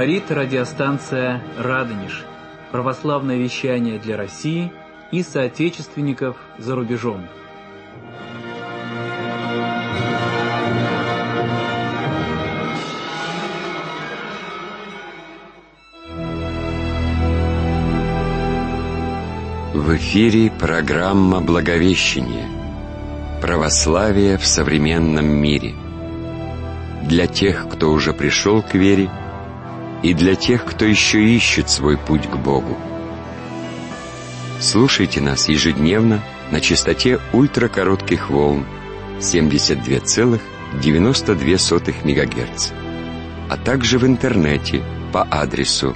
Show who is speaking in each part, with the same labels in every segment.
Speaker 1: Говорит радиостанция «Радонеж». Православное вещание для России и соотечественников за рубежом.
Speaker 2: В эфире программа «Благовещение. Православие в современном мире». Для тех, кто уже пришел к вере, и для тех, кто еще ищет свой путь к Богу. Слушайте нас ежедневно на частоте ультракоротких волн 72,92 МГц, а также в интернете по адресу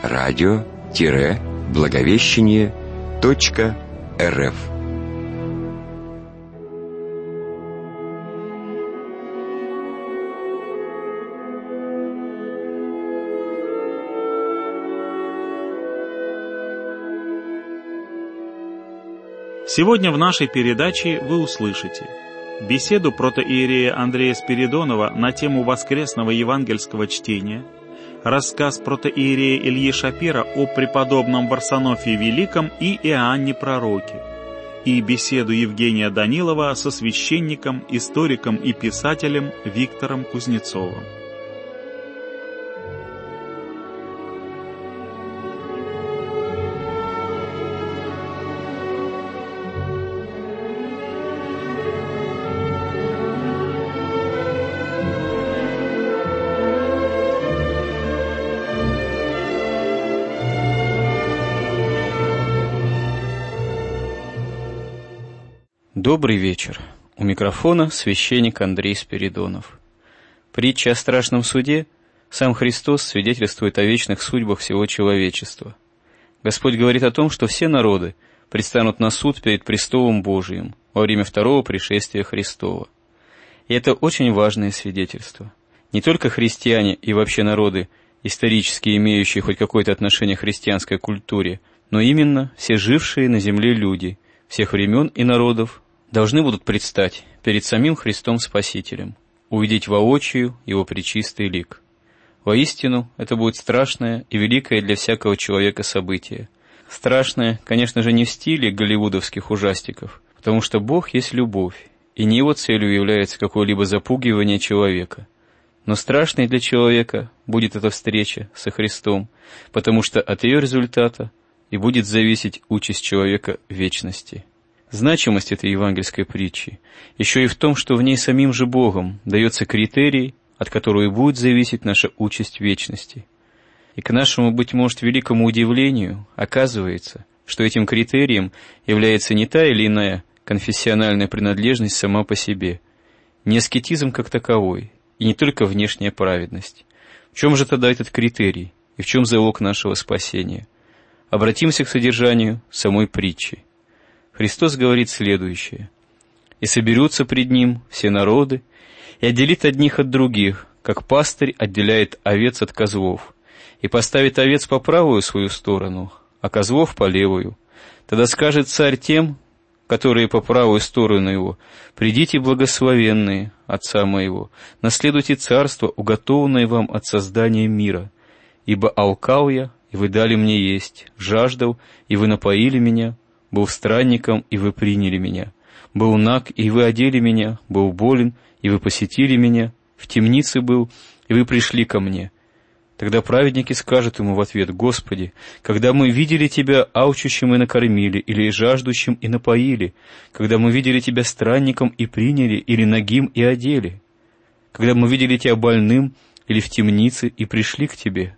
Speaker 2: radio-благовещение.рф.
Speaker 3: Сегодня в нашей передаче вы услышите беседу протоиерея Андрея Спиридонова на тему воскресного евангельского чтения, рассказ протоиерея Ильи Шапира о преподобном Варсонофии Великом и Иоанне Пророке, и беседу Евгения Данилова со священником, историком и писателем Виктором Кузнецовым.
Speaker 4: Добрый вечер. У микрофона священник Андрей Спиридонов. Притча о страшном суде. Сам Христос свидетельствует о вечных судьбах всего человечества. Господь говорит о том, что все народы предстанут на суд перед престолом Божиим во время второго пришествия Христова. И это очень важное свидетельство. Не только христиане и вообще народы, исторически имеющие хоть какое-то отношение к христианской культуре, но именно все жившие на земле люди всех времен и народов должны будут предстать перед самим Христом Спасителем, увидеть воочию Его пречистый лик. Воистину, это будет страшное и великое для всякого человека событие. Страшное, конечно же, не в стиле голливудовских ужастиков, потому что Бог есть любовь, и не Его целью является какое-либо запугивание человека. Но страшной для человека будет эта встреча со Христом, потому что от ее результата и будет зависеть участь человека в вечности. Значимость этой евангельской притчи еще и в том, что в ней самим же Богом дается критерий, от которого и будет зависеть наша участь в вечности. И к нашему, быть может, великому удивлению, оказывается, что этим критерием является не та или иная конфессиональная принадлежность сама по себе, не аскетизм как таковой, и не только внешняя праведность. В чем же тогда этот критерий, и в чем залог нашего спасения? Обратимся к содержанию самой притчи. Христос говорит следующее: «И соберутся пред Ним все народы, и отделит одних от других, как пастырь отделяет овец от козлов, и поставит овец по правую свою сторону, а козлов по левую. Тогда скажет царь тем, которые по правую сторону его: придите, благословенные Отца моего, наследуйте царство, уготованное вам от создания мира. Ибо алкал я, и вы дали мне есть, жаждал, и вы напоили меня, был странником, и вы приняли меня, был наг, и вы одели меня, был болен, и вы посетили меня, в темнице был, и вы пришли ко мне». Тогда праведники скажут ему в ответ: «Господи, когда мы видели Тебя алчущим и накормили, или жаждущим и напоили, когда мы видели Тебя странником и приняли, или нагим и одели, когда мы видели Тебя больным или в темнице и пришли к Тебе?»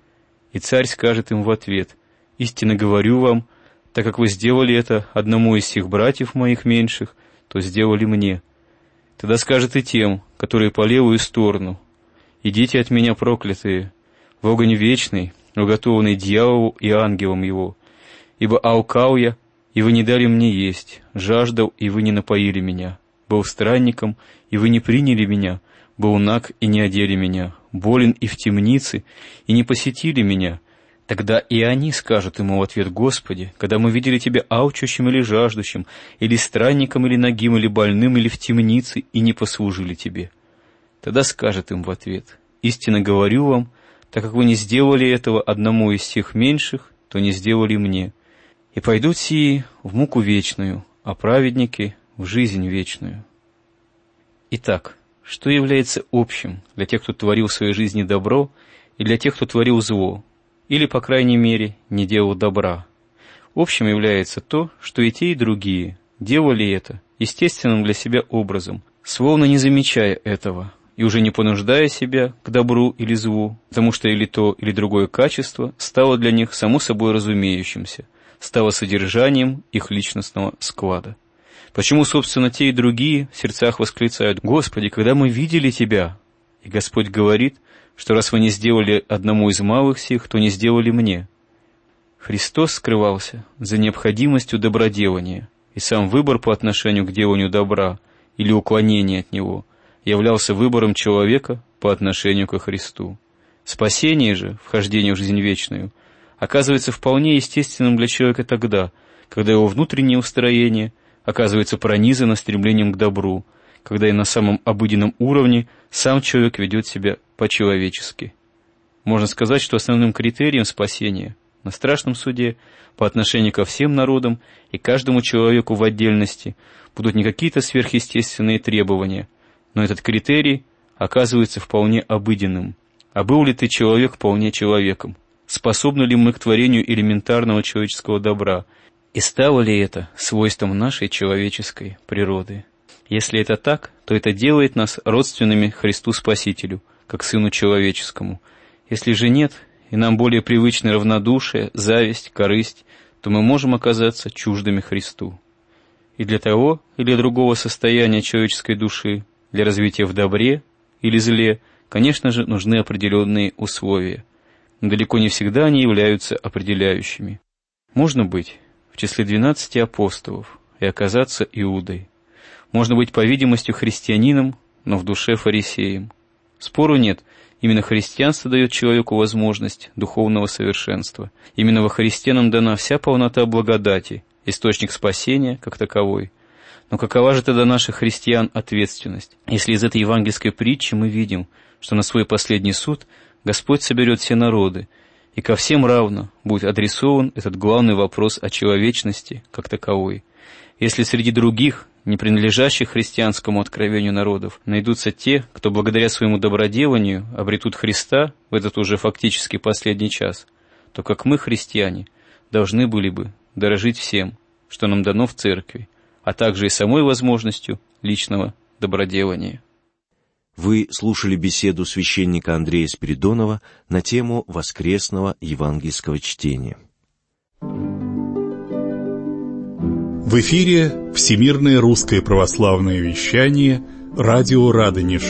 Speaker 4: И царь скажет им в ответ: «Истинно говорю вам, так как вы сделали это одному из сих братьев моих меньших, то сделали мне». Тогда скажет и тем, которые по левую сторону: «Идите от меня, проклятые, в огонь вечный, уготованный дьяволу и ангелам его. Ибо алкал я, и вы не дали мне есть, жаждал, и вы не напоили меня, был странником, и вы не приняли меня, был наг, и не одели меня, болен и в темнице, и не посетили меня». Тогда и они скажут ему в ответ: «Господи, когда мы видели Тебя алчущим или жаждущим, или странником, или нагим, или больным, или в темнице, и не послужили Тебе». Тогда скажет им в ответ: «Истинно говорю вам, Так как вы не сделали этого одному из сих меньших, то не сделали мне. И пойдут сии в муку вечную, а праведники в жизнь вечную». Итак, что является общим для тех, кто творил в своей жизни добро, и для тех, кто творил зло, или, по крайней мере, не делал добра? Общим является то, что и те, и другие делали это естественным для себя образом, словно не замечая этого, и уже не понуждая себя к добру или злу, потому что или то, или другое качество стало для них само собой разумеющимся, стало содержанием их личностного склада. Почему, собственно, те и другие в сердцах восклицают: «Господи, когда мы видели Тебя?» И Господь говорит, что раз вы не сделали одному из малых сих, то не сделали мне. Христос скрывался за необходимостью доброделания, и сам выбор по отношению к деланию добра или уклонение от него являлся выбором человека по отношению ко Христу. Спасение же, вхождение в жизнь вечную, оказывается вполне естественным для человека тогда, когда его внутреннее устроение оказывается пронизано стремлением к добру, когда и на самом обыденном уровне сам человек ведет себя по-человечески. Можно сказать, что основным критерием спасения на страшном суде по отношению ко всем народам и каждому человеку в отдельности будут не какие-то сверхъестественные требования, но этот критерий оказывается вполне обыденным. А был ли ты человек вполне человеком? Способны ли мы к творению элементарного человеческого добра? И стало ли это свойством нашей человеческой природы? Если это так, то это делает нас родственными Христу Спасителю, как Сыну Человеческому. Если же нет, и нам более привычны равнодушие, зависть, корысть, то мы можем оказаться чуждыми Христу. И для того или для другого состояния человеческой души, для развития в добре или зле, конечно же, нужны определенные условия, но далеко не всегда они являются определяющими. Можно быть в числе 12 апостолов и оказаться Иудой. Можно быть, по видимости, христианином, но в душе фарисеем. Спору нет, именно христианство дает человеку возможность духовного совершенства. Именно во Христе нам дана вся полнота благодати, источник спасения как таковой. Но какова же тогда наша христиан ответственность, если из этой евангельской притчи мы видим, что на свой последний суд Господь соберет все народы, и ко всем равно будет адресован этот главный вопрос о человечности как таковой. Если среди других, не принадлежащих христианскому откровению народов, найдутся те, кто благодаря своему доброделанию обретут Христа в этот уже фактически последний час, то как мы, христиане, должны были бы дорожить всем, что нам дано в церкви, а также и самой возможностью личного доброделания.
Speaker 5: Вы слушали беседу священника Андрея Спиридонова на тему воскресного евангельского чтения.
Speaker 6: В эфире Всемирное русское православное вещание «Радио Радонеж».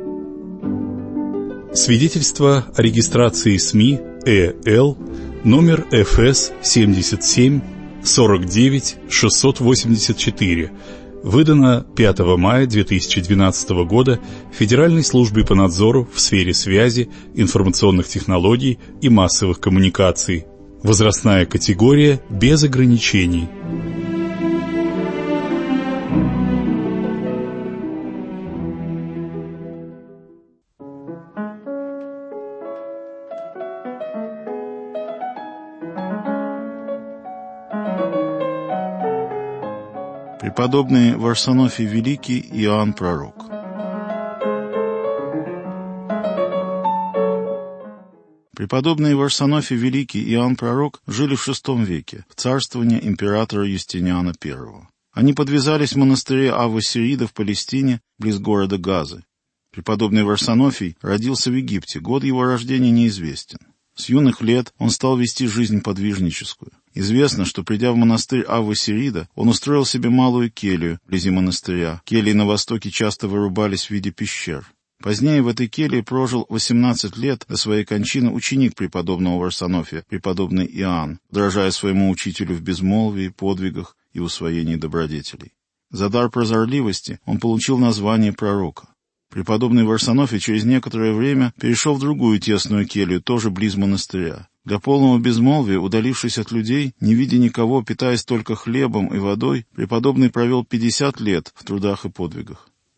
Speaker 6: Свидетельство о регистрации СМИ ЭЛ номер ФС 77 49 684, выдано 5 мая 2012 года Федеральной службе по надзору в сфере связи, информационных технологий и массовых коммуникаций. Возрастная категория без ограничений.
Speaker 7: Преподобный Варсонофий Великий и Иоанн Пророк. Преподобные Варсонофий Великий и Иоанн Пророк жили в VI веке, в царствовании императора Юстиниана I. Они подвязались в монастыре Авва-Сирида в Палестине, близ города Газы. Преподобный Варсонофий родился в Египте, год его рождения неизвестен. С юных лет он стал вести жизнь подвижническую. Известно, что, придя в монастырь Авва-Сирида, он устроил себе малую келью вблизи монастыря. Кельи на востоке часто вырубались в виде пещер. Позднее в этой келье прожил 18 лет до своей кончины ученик преподобного Варсонофия, преподобный Иоанн, подражая своему учителю в безмолвии, подвигах и усвоении добродетелей. За дар прозорливости он получил название пророка. Преподобный Варсонофий через некоторое время перешел в другую тесную келью, тоже близ монастыря. Для полного безмолвия, удалившись от людей, не видя никого, питаясь только хлебом и водой, преподобный провел 50 лет в трудах и подвигах.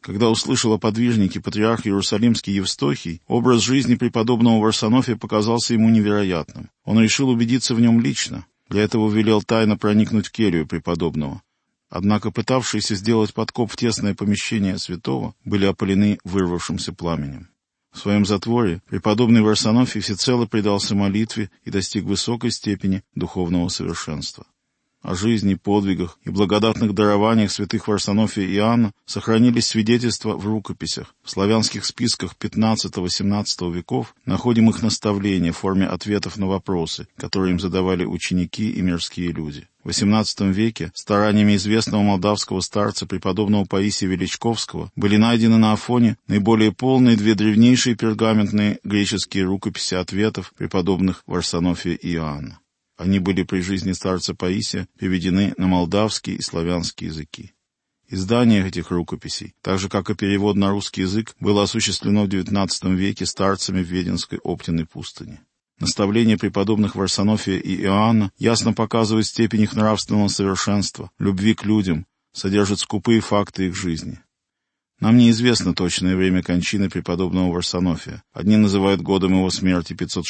Speaker 7: Когда услышал о подвижнике патриарх Иерусалимский Евстохий, образ жизни преподобного Варсонофия показался ему невероятным. Он решил убедиться в нем лично. Для этого велел тайно проникнуть в келью преподобного. Однако пытавшиеся сделать подкоп в тесное помещение святого были опалены вырвавшимся пламенем. В своем затворе преподобный Варсонофий всецело предался молитве и достиг высокой степени духовного совершенства. О жизни, подвигах и благодатных дарованиях святых Варсонофия и Иоанна сохранились свидетельства в рукописях. В славянских списках XV-XVII веков находим их наставления в форме ответов на вопросы, которые им задавали ученики и мирские люди. В XVIII веке стараниями известного молдавского старца преподобного Паисия Величковского были найдены на Афоне наиболее полные две древнейшие пергаментные греческие рукописи ответов преподобных Варсонофия и Иоанна. Они были при жизни старца Паисия переведены на молдавский и славянский языки. Издание этих рукописей, так же как и перевод на русский язык, было осуществлено в XIX веке старцами в Веденской Оптиной пустыне. Наставления преподобных Варсонофия и Иоанна ясно показывают степень их нравственного совершенства, любви к людям, содержат скупые факты их жизни. Нам неизвестно точное время кончины преподобного Варсонофия. Одни называют годом его смерти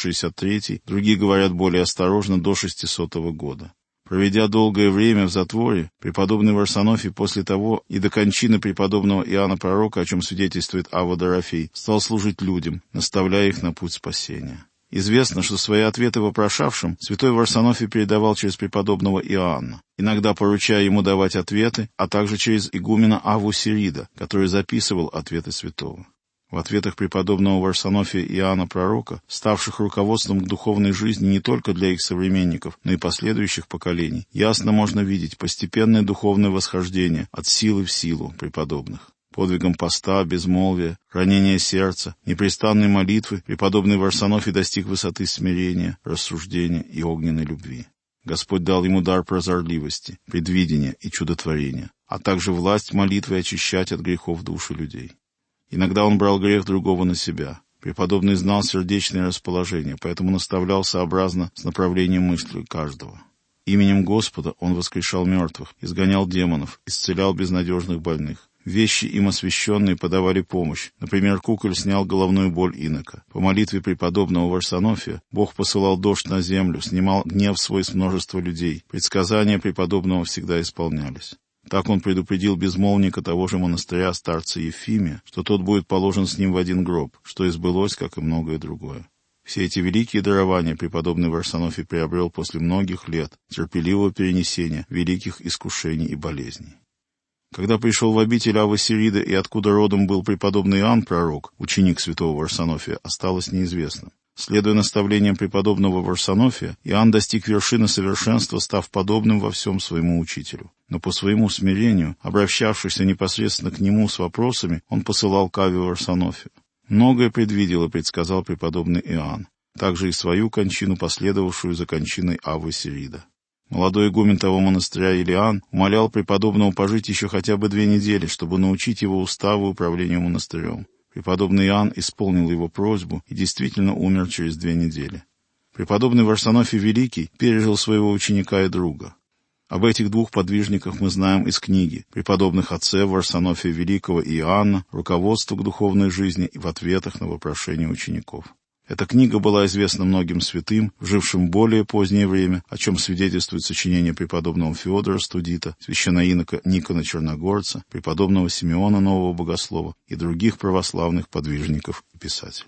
Speaker 7: 563, другие говорят более осторожно до 600 года. Проведя долгое время в затворе, преподобный Варсонофий после того и до кончины преподобного Иоанна Пророка, о чем свидетельствует Авва Дорофей, стал служить людям, наставляя их на путь спасения. Известно, что свои ответы вопрошавшим святой Варсонофий передавал через преподобного Иоанна, иногда поручая ему давать ответы, а также через игумена Авву Сирида, который записывал ответы святого. В ответах преподобного Варсонофия и Иоанна Пророка, ставших руководством к духовной жизни не только для их современников, но и последующих поколений, ясно можно видеть постепенное духовное восхождение от силы в силу преподобных. Подвигом поста, безмолвия, хранения сердца, непрестанной молитвы преподобный Варсонофий достиг высоты смирения, рассуждения и огненной любви. Господь дал ему дар прозорливости, предвидения и чудотворения, а также власть молитвы очищать от грехов души людей. Иногда он брал грех другого на себя. Преподобный знал сердечное расположение, поэтому наставлял сообразно с направлением мысли каждого. Именем Господа он воскрешал мертвых, изгонял демонов, исцелял безнадежных больных. Вещи, им освященные, подавали помощь. Например, куколь снял головную боль инока. По молитве преподобного Варсонофия Бог посылал дождь на землю, снимал гнев свой с множества людей. Предсказания преподобного всегда исполнялись. Так он предупредил безмолвника того же монастыря старца Ефимия, что тот будет положен с ним в один гроб, что и сбылось, как и многое другое. Все эти великие дарования преподобный Варсонофий приобрел после многих лет терпеливого перенесения великих искушений и болезней. Когда пришел в обитель Аввы Сирида и откуда родом был преподобный Иоанн Пророк, ученик святого Варсонофия, осталось неизвестным. Следуя наставлениям преподобного Варсонофия, Иоанн достиг вершины совершенства, став подобным во всем своему учителю. Но по своему смирению, обращавшийся непосредственно к нему с вопросами, он посылал к Авве Варсонофию. Многое предвидел и предсказал преподобный Иоанн, также и свою кончину, последовавшую за кончиной Аввы Сирида. Молодой игумен того монастыря Илиан умолял преподобного пожить еще хотя бы 2 недели, чтобы научить его уставу и управлению монастырем. Преподобный Иоанн исполнил его просьбу и действительно умер через 2 недели. Преподобный Варсонофий Великий пережил своего ученика и друга. Об этих 2 подвижниках мы знаем из книги преподобных отцев Варсонофия Великого и Иоанна «Руководство к духовной жизни» и в ответах на вопрошения учеников. Эта книга была известна многим святым, жившим в более позднее время, о чем свидетельствует сочинение преподобного Феодора Студита, священноинока Никона Черногорца, преподобного Симеона Нового Богослова и других православных подвижников и писателей.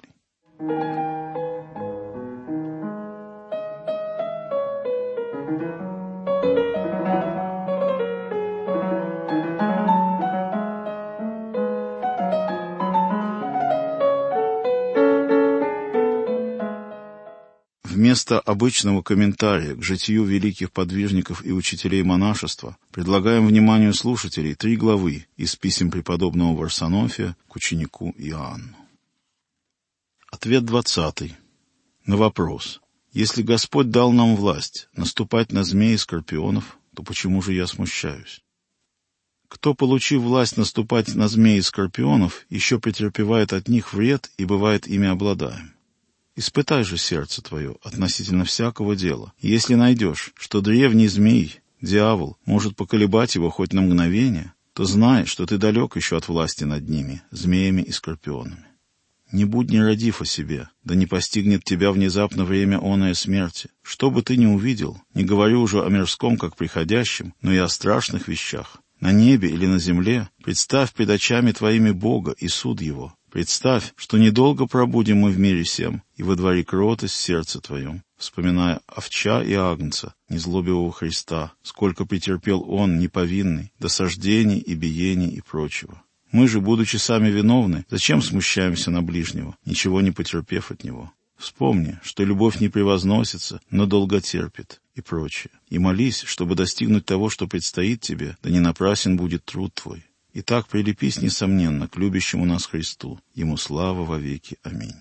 Speaker 7: Вместо обычного комментария к житию великих подвижников и учителей монашества предлагаем вниманию слушателей 3 главы из писем преподобного Варсонофия к ученику Иоанну. Ответ 20. На вопрос: если Господь дал нам власть наступать на змей и скорпионов, то почему же я смущаюсь? Кто, получив власть наступать на змей и скорпионов, еще претерпевает от них вред и бывает ими обладаем? Испытай же сердце твое относительно всякого дела. И если найдешь, что древний змей, дьявол, может поколебать его хоть на мгновение, то знай, что ты далек еще от власти над ними, змеями и скорпионами. Не будь нерадив о себе, да не постигнет тебя внезапно время оная смерти. Что бы ты ни увидел, не говорю уже о мирском, как приходящем, но и о страшных вещах. На небе или на земле представь пред очами твоими Бога и суд Его. Представь, что недолго пробудем мы в мире сем, и водвори кротость в сердце твоем, вспоминая овча и агнца, незлобивого Христа, сколько претерпел Он, неповинный, досаждений и биений и прочего. Мы же, будучи сами виновны, зачем смущаемся на ближнего, ничего не потерпев от него? Вспомни, что любовь не превозносится, но долго терпит, и прочее. И молись, чтобы достигнуть того, что предстоит тебе, да не напрасен будет труд твой. Итак, прилепись, несомненно, к любящему нас Христу. Ему слава вовеки. Аминь.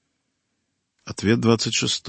Speaker 7: Ответ 26.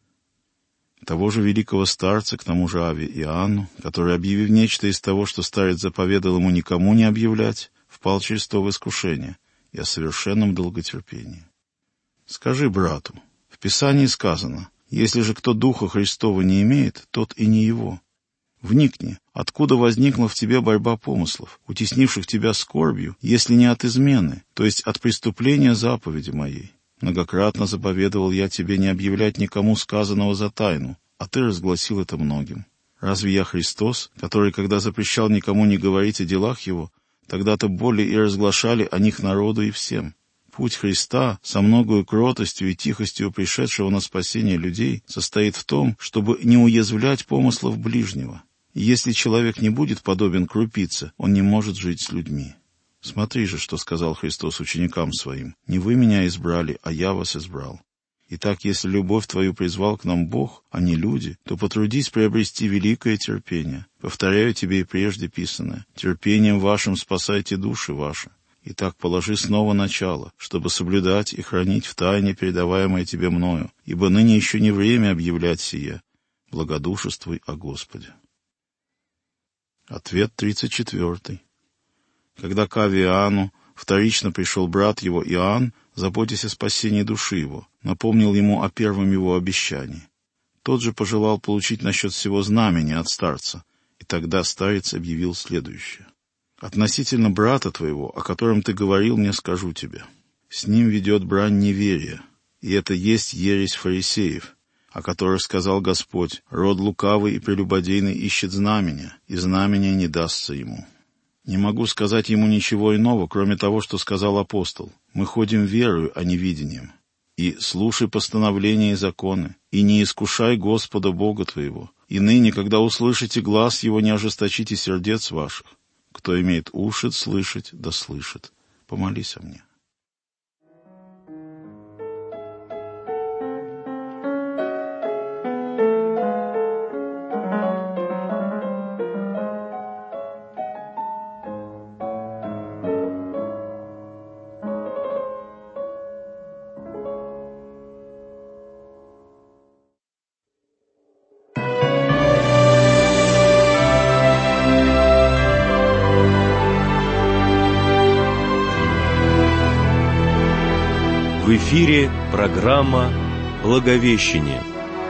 Speaker 7: Того же великого старца, к тому же Аве Иоанну, который, объявив нечто из того, что старец заповедал ему никому не объявлять, впал через то в искушение и о совершенном долготерпении. Скажи брату, в Писании сказано, если же кто Духа Христова не имеет, тот и не его. Вникни, откуда возникла в тебе борьба помыслов, утеснивших тебя скорбью, если не от измены, то есть от преступления заповеди моей. Многократно заповедовал я тебе не объявлять никому сказанного за тайну, а ты разгласил это многим. Разве я Христос, который, когда запрещал никому не говорить о делах его, тогда-то более и разглашали о них народу и всем? Путь Христа, со многою кротостью и тихостью пришедшего на спасение людей, состоит в том, чтобы не уязвлять помыслов ближнего. И если человек не будет подобен крупице, он не может жить с людьми. Смотри же, что сказал Христос ученикам своим. «Не вы меня избрали, а я вас избрал». Итак, если любовь твою призвал к нам Бог, а не люди, то потрудись приобрести великое терпение. Повторяю тебе и прежде писанное: терпением вашим спасайте души ваши. Итак, положи снова начало, чтобы соблюдать и хранить в тайне передаваемое тебе мною, ибо ныне еще не время объявлять сие. Благодушествуй о Господе. Ответ 34. Когда к Аве Иоанну вторично пришел брат его Иоанн, заботясь о спасении души его, напомнил ему о первом его обещании. Тот же пожелал получить насчет всего знамения от старца, и тогда старец объявил следующее. «Относительно брата твоего, о котором ты говорил, мне скажу тебе. С ним ведет брань неверия, и это есть ересь фарисеев, о которых сказал Господь: род лукавый и прелюбодейный ищет знамения, и знамения не дастся ему». Не могу сказать ему ничего иного, кроме того, что сказал апостол. Мы ходим верою, а не видением. И слушай постановления и законы, и не искушай Господа Бога твоего. И ныне, когда услышите глас Его, не ожесточите сердец ваших. Кто имеет уши слышать, да слышит. Помолись о мне.
Speaker 5: В эфире программа «Благовещение».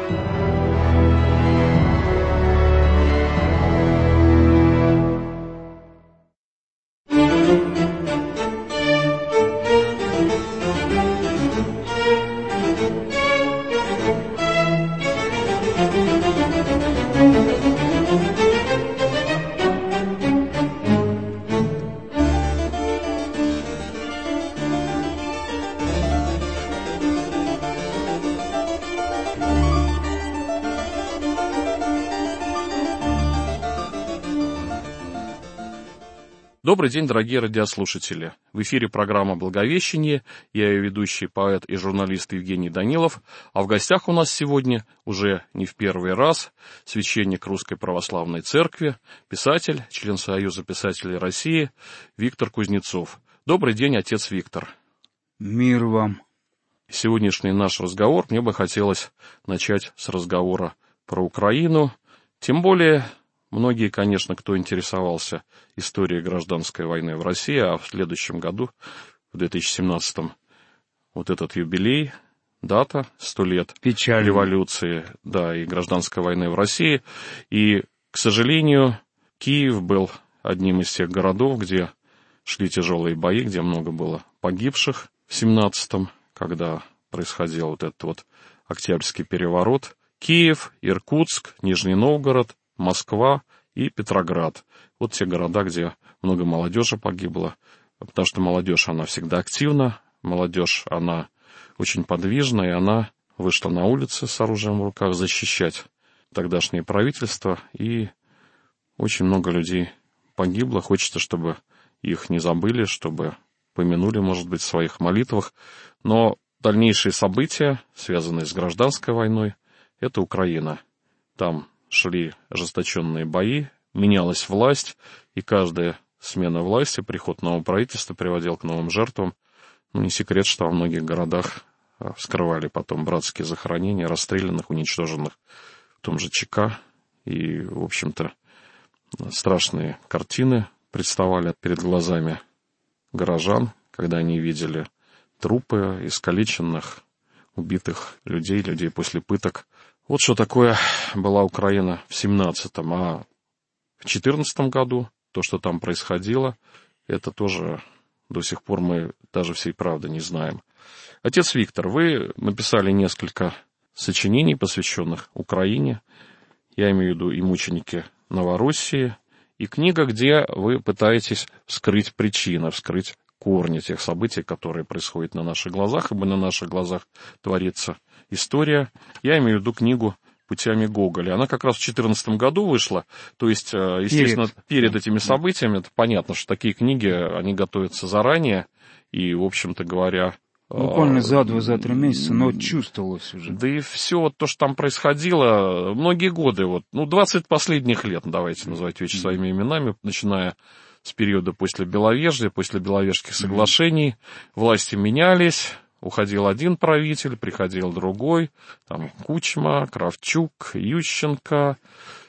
Speaker 8: Добрый день, дорогие радиослушатели. В эфире программа «Благовещение». Я ее ведущий, поэт и журналист Евгений Данилов. А в гостях у нас сегодня, уже не в первый раз, священник Русской Православной Церкви, писатель, член Союза писателей России Виктор Кузнецов. Добрый день, отец Виктор.
Speaker 9: Мир вам.
Speaker 8: Сегодняшний наш разговор мне бы хотелось начать с разговора про Украину. Тем более, многие, конечно, кто интересовался историей гражданской войны в России, а в следующем году, в 2017-м, вот этот юбилей, дата, 100 лет революции, да, и гражданской войны в России. И, к сожалению, Киев был одним из тех городов, где шли тяжелые бои, где много было погибших в 17-м, когда происходил вот этот вот Октябрьский переворот. Киев, Иркутск, Нижний Новгород, Москва и Петроград. Вот те города, где много молодежи погибло, потому что молодежь, она всегда активна, молодежь, она очень подвижна, и она вышла на улицы с оружием в руках защищать тогдашнее правительство, и очень много людей погибло. Хочется, чтобы их не забыли, чтобы помянули, может быть, в своих молитвах. Но дальнейшие события, связанные с гражданской войной, это Украина. Там шли ожесточенные бои, менялась власть, и каждая смена власти, приход нового правительства приводил к новым жертвам. Не секрет, что во многих городах вскрывали потом братские захоронения расстрелянных, уничтоженных в том же ЧК. И, в общем-то, страшные картины представали перед глазами горожан, когда они видели трупы искалеченных, убитых людей после пыток. Вот что такое была Украина в 17-м. А в 14-м году то, что там происходило, это тоже до сих пор мы даже всей правды не знаем. Отец Виктор, вы написали несколько сочинений, посвященных Украине. Я имею в виду и «Мученики Новороссии», и книга, где вы пытаетесь вскрыть причины, вскрыть корни тех событий, которые происходят на наших глазах, ибо на наших глазах творится история. Я имею в виду книгу «Путями Гоголя». Она как раз в 2014 году вышла, то есть, естественно, перед этими событиями. Это понятно, что такие книги, они готовятся заранее, и, в общем-то говоря...
Speaker 9: Буквально за 2-3 месяца, но чувствовалось уже.
Speaker 8: Да и все вот то, что там происходило, многие годы, 20 последних лет, давайте называть вещи своими именами, начиная с периода после Беловежья, после Беловежских соглашений, власти менялись, уходил один правитель, приходил другой, там Кучма, Кравчук, Ющенко,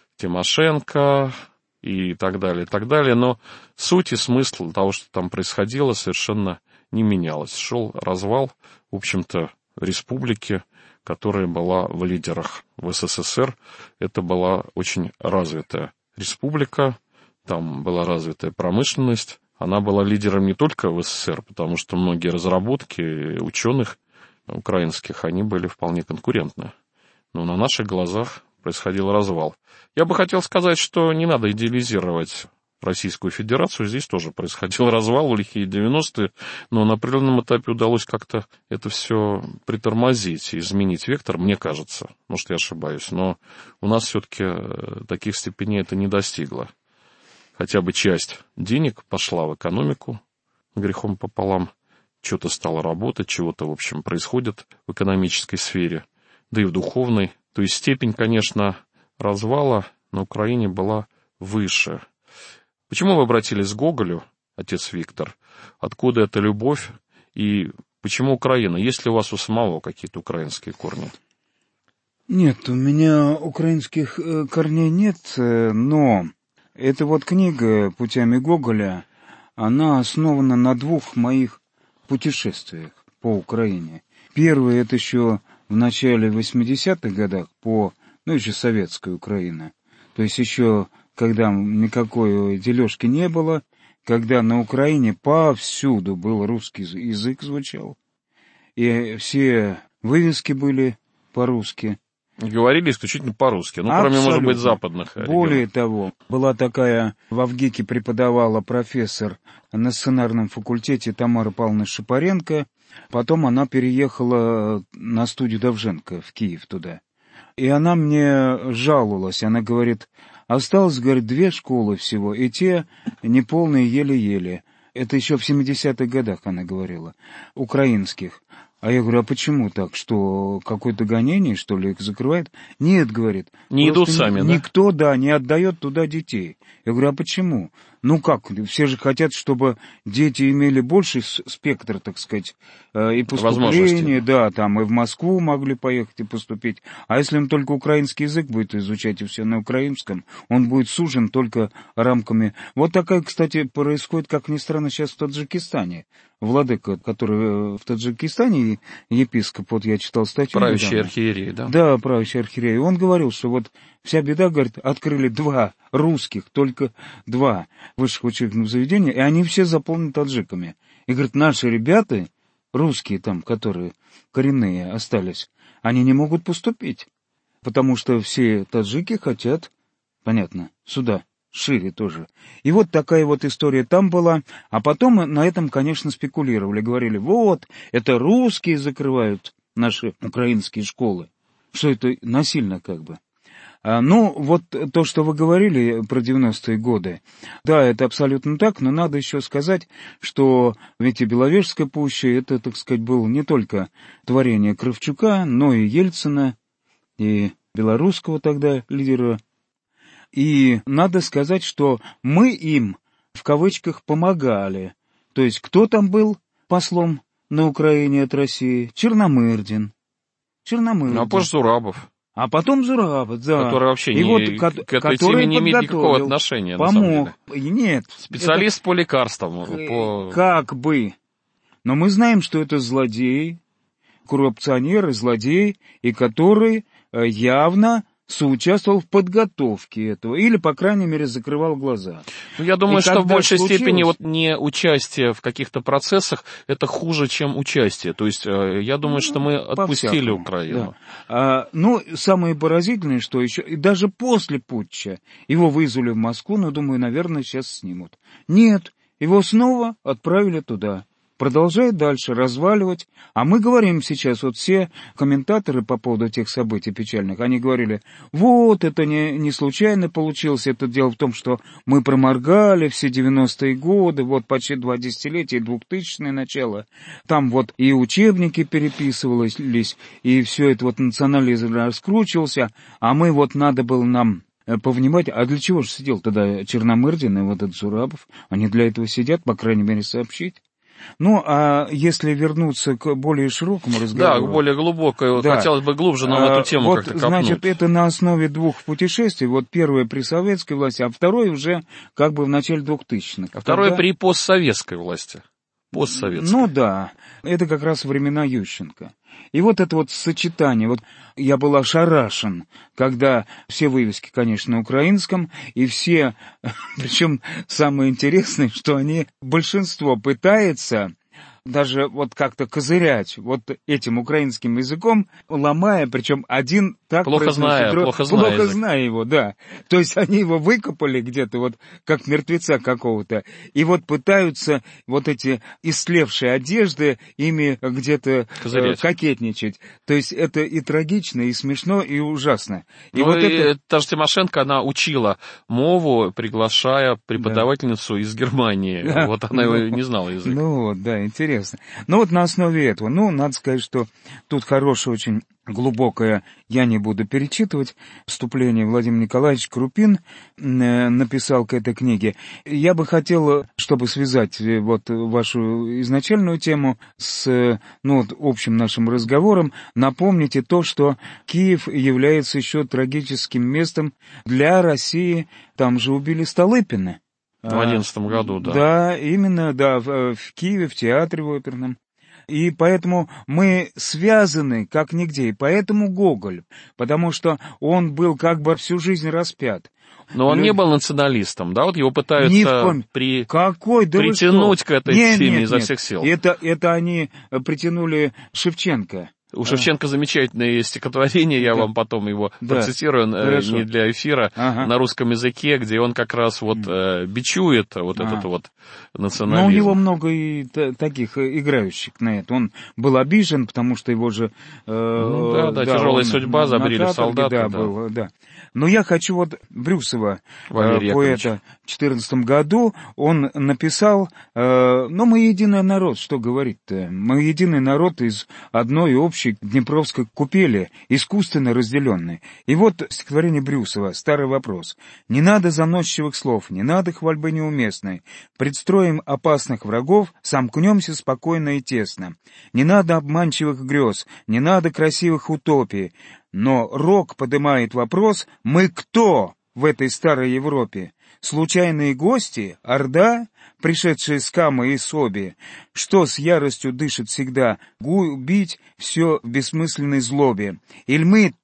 Speaker 8: Тимошенко и так далее, но суть и смысл того, что там происходило, совершенно не менялось. Шел развал, в общем-то, республики, которая была в лидерах в СССР. Это была очень развитая республика, там была развитая промышленность. Она была лидером не только в СССР, потому что многие разработки ученых украинских, они были вполне конкурентны. Но на наших глазах происходил развал. Я бы хотел сказать, что не надо идеализировать Российскую Федерацию. Здесь тоже происходил развал в лихие 90-е, но на определенном этапе удалось как-то это все притормозить и изменить вектор, мне кажется. Может, я ошибаюсь, но у нас все-таки таких степеней это не достигло. Хотя бы часть денег пошла в экономику грехом пополам, что-то стало работать, чего-то, в общем, происходит в экономической сфере, да и в духовной. То есть степень, конечно, развала на Украине была выше. Почему вы обратились к Гоголю, отец Виктор? Откуда эта любовь? И почему Украина? Есть ли у вас у самого какие-то украинские корни?
Speaker 9: Нет, у меня украинских корней нет, но эта вот книга «Путями Гоголя», она основана на 2 моих путешествиях по Украине. Первое — это еще в начале 80-х годах еще советская Украина. То есть еще когда никакой дележки не было, когда на Украине повсюду был русский язык звучал, и все вывески были по-русски.
Speaker 8: Говорили исключительно по-русски, кроме, может быть, западных регионов.
Speaker 9: Более того, была такая, в Авгике преподавала профессор на сценарном факультете Тамара Павловна Шапаренко, потом она переехала на студию Довженко в Киев туда. И она мне жаловалась, она говорит, осталось, говорит, 2 школы всего, и те неполные еле-еле. Это еще в 70-х годах она говорила, украинских. А я говорю, а почему так? Что, какое-то гонение, что ли, их закрывает? Нет, говорит.
Speaker 8: Не идут сами, да?
Speaker 9: Никто, не отдает туда детей. Я говорю, а почему? Как? Все же хотят, чтобы дети имели больший спектр, так сказать, и поступления, и в Москву могли поехать и поступить. А если им только украинский язык будет изучать, и все на украинском, он будет сужен только рамками. Вот такая, кстати, происходит, как ни странно, сейчас в Таджикистане. Владыка, который в Таджикистане, епископ, я читал статью.
Speaker 8: Правящий архиерей, да?
Speaker 9: Да, правящий архиерей. Он говорил, что в вся беда, говорит, открыли 2 русских, только 2 высших учебных заведения, и они все заполнены таджиками. И, говорит, наши ребята, русские там, которые коренные остались, они не могут поступить, потому что все таджики хотят, понятно, сюда, шире тоже. И вот такая вот история там была, а потом на этом, конечно, спекулировали, говорили, вот, это русские закрывают наши украинские школы, что это насильно как бы. Ну, вот то, что вы говорили про 90-е годы, да, это абсолютно так, но надо еще сказать, что ведь и Беловежская пуща, это, так сказать, было не только творение Кравчука, но и Ельцина, и белорусского тогда лидера. И надо сказать, что мы им, в кавычках, помогали. То есть кто там был послом на Украине от России? Черномырдин.
Speaker 8: А позже Зурабов.
Speaker 9: А потом Зурабов, да.
Speaker 8: Который вообще к этой теме не имеет никакого отношения,
Speaker 9: помог.
Speaker 8: На самом деле.
Speaker 9: Нет.
Speaker 8: Специалист по лекарствам.
Speaker 9: Как бы. Но мы знаем, что это злодей, коррупционер и злодей, и который явно соучаствовал в подготовке этого, или, по крайней мере, закрывал глаза.
Speaker 8: Ну, я думаю, что в большей степени вот не участие в каких-то процессах, это хуже, чем участие. То есть, я думаю, что мы отпустили Украину.
Speaker 9: Да. Ну, самое поразительное, что еще, и даже после путча его вызвали в Москву, но, думаю, наверное, сейчас снимут. Нет, его снова отправили туда. Продолжает дальше разваливать. А мы говорим сейчас, вот все комментаторы по поводу тех событий печальных, они говорили, вот, это не случайно получилось, это дело в том, что мы проморгали все 90-е годы, вот почти 2 десятилетия, 2000-е начало, там вот и учебники переписывались, и все это вот национализм раскручивался, а мы вот надо было нам повнимать, а для чего же сидел тогда Черномырдин и вот этот Зурабов? Они для этого сидят, по крайней мере, сообщить. Ну, а если вернуться к более широкому разговору...
Speaker 8: Да, к более глубокой, да. Хотелось бы глубже нам эту тему как-то копнуть.
Speaker 9: Значит, это на основе 2 путешествий, вот первое при советской власти, а второе уже как бы в начале 2000-х.
Speaker 8: А второе при постсоветской власти. Постсоветской.
Speaker 9: Ну да, это как раз времена Ющенко. И вот это вот сочетание, вот я был ошарашен, когда все вывески, конечно, на украинском, и все, причем самое интересное, что они, большинство пытается даже вот как-то козырять вот этим украинским языком, ломая, причем один так
Speaker 8: плохо зная
Speaker 9: его, да. То есть они его выкопали где-то вот как мертвеца какого-то, и вот пытаются вот эти истлевшие одежды ими где-то кокетничать. То есть это и трагично, и смешно, и ужасно.
Speaker 8: И вот это... Та же Тимошенко, она учила мову, приглашая преподавательницу из Германии. Да. Вот она его не знала язык.
Speaker 9: Ну вот, да, интересно. Ну вот на основе этого, надо сказать, что тут хорошее, очень глубокое, я не буду перечитывать, вступление Владимир Николаевич Крупин написал к этой книге. Я бы хотел, чтобы связать вот вашу изначальную тему с общим нашим разговором, напомните то, что Киев является еще трагическим местом для России. Там же убили Столыпина.
Speaker 8: В 2011 году, да.
Speaker 9: Да, именно, да, в Киеве, в театре в оперном. И поэтому мы связаны как нигде, и поэтому Гоголь, потому что он был как бы всю жизнь распят.
Speaker 8: Но он не был националистом, да? Вот его пытаются притянуть к этой теме изо всех сил.
Speaker 9: Это они притянули Шевченко.
Speaker 8: У Шевченко замечательное стихотворение, я вам потом его процитирую, не для эфира, на русском языке, где он как раз вот бичует вот этот вот национализм.
Speaker 9: Но у него много и таких играющих на это. Он был обижен, потому что его же...
Speaker 8: тяжелая судьба, забрили солдаты.
Speaker 9: Да. Но я хочу вот Брюсова, поэта, в 2014 году, он написал, мы единый народ, что говорить-то? Мы единый народ из одной общей Днепровской купели, искусственно разделенной. И вот стихотворение Брюсова, старый вопрос. «Не надо заносчивых слов, не надо хвальбы неуместной. Предстроим опасных врагов, сомкнемся спокойно и тесно. Не надо обманчивых грез, не надо красивых утопий. Но рок поднимает вопрос: мы кто в этой старой Европе? Случайные гости, орда, пришедшие с Камы и Соби, что с яростью дышит всегда, губить все в бессмысленной злобе? Иль мы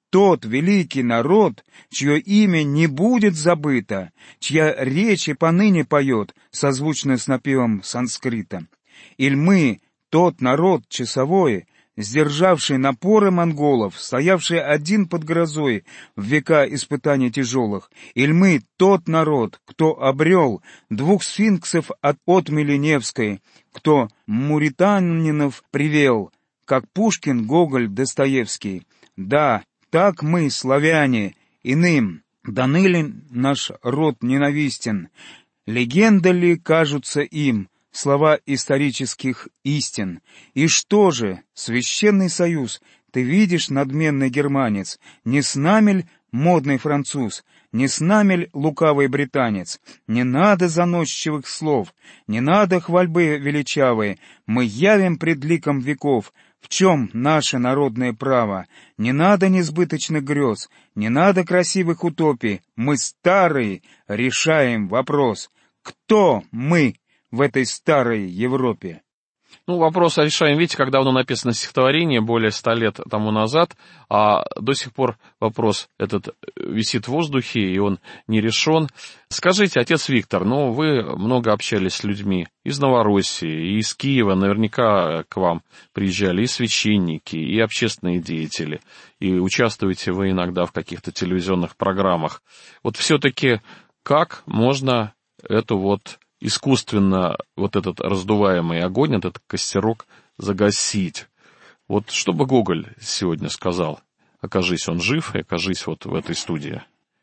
Speaker 9: тот великий народ, чье имя не будет забыто, чья речь и поныне поет, созвучно с напевом санскрита. Иль мы, тот народ часовой, сдержавший напоры монголов, стоявший один под грозой в века испытаний тяжелых, иль мы, тот народ, кто обрел 2 сфинксов от отмели Невской, кто муританинов привел, как Пушкин, Гоголь, Достоевский. Да, так мы, славяне, иным, доныне наш род ненавистен. Легенда ли кажутся им слова исторических истин? И что же, священный союз, ты видишь, надменный германец, не с нами ль модный француз, не с нами ль лукавый британец? Не надо заносчивых слов, не надо хвальбы величавые, мы явим пред ликом веков, в чем наше народное право. Не надо несбыточных грез, не надо красивых утопий, мы старые решаем вопрос. Кто мы в этой старой Европе?
Speaker 8: Ну, вопрос решаем, видите, когда давно написано стихотворение, более 100 лет тому назад, а до сих пор вопрос этот висит в воздухе, и он не решен. Скажите, отец Виктор, ну, вы много общались с людьми из Новороссии, и из Киева, наверняка к вам приезжали и священники, и общественные деятели, и участвуете вы иногда в каких-то телевизионных программах. Вот все-таки как можно эту вот искусственно вот этот раздуваемый огонь, этот костерок загасить? Вот что бы Гоголь сегодня сказал, окажись он жив и окажись вот в этой студии?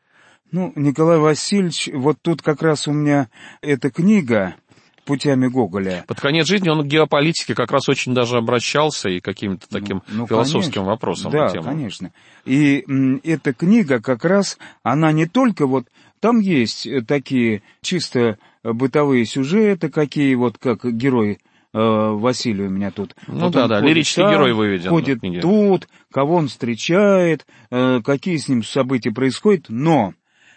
Speaker 9: Ну, Николай Васильевич, вот тут как раз у меня эта книга «Путями Гоголя».
Speaker 8: Под конец жизни он к геополитике как раз очень даже обращался и каким-то таким философским
Speaker 9: конечно,
Speaker 8: вопросам.
Speaker 9: Да, конечно. И эта книга как раз, она не только вот, там есть такие чисто бытовые сюжеты, какие вот, как герой Василий у меня тут.
Speaker 8: Ну
Speaker 9: вот
Speaker 8: да, лирический герой выведен.
Speaker 9: Ходит тут, кого он встречает, какие с ним события происходят, но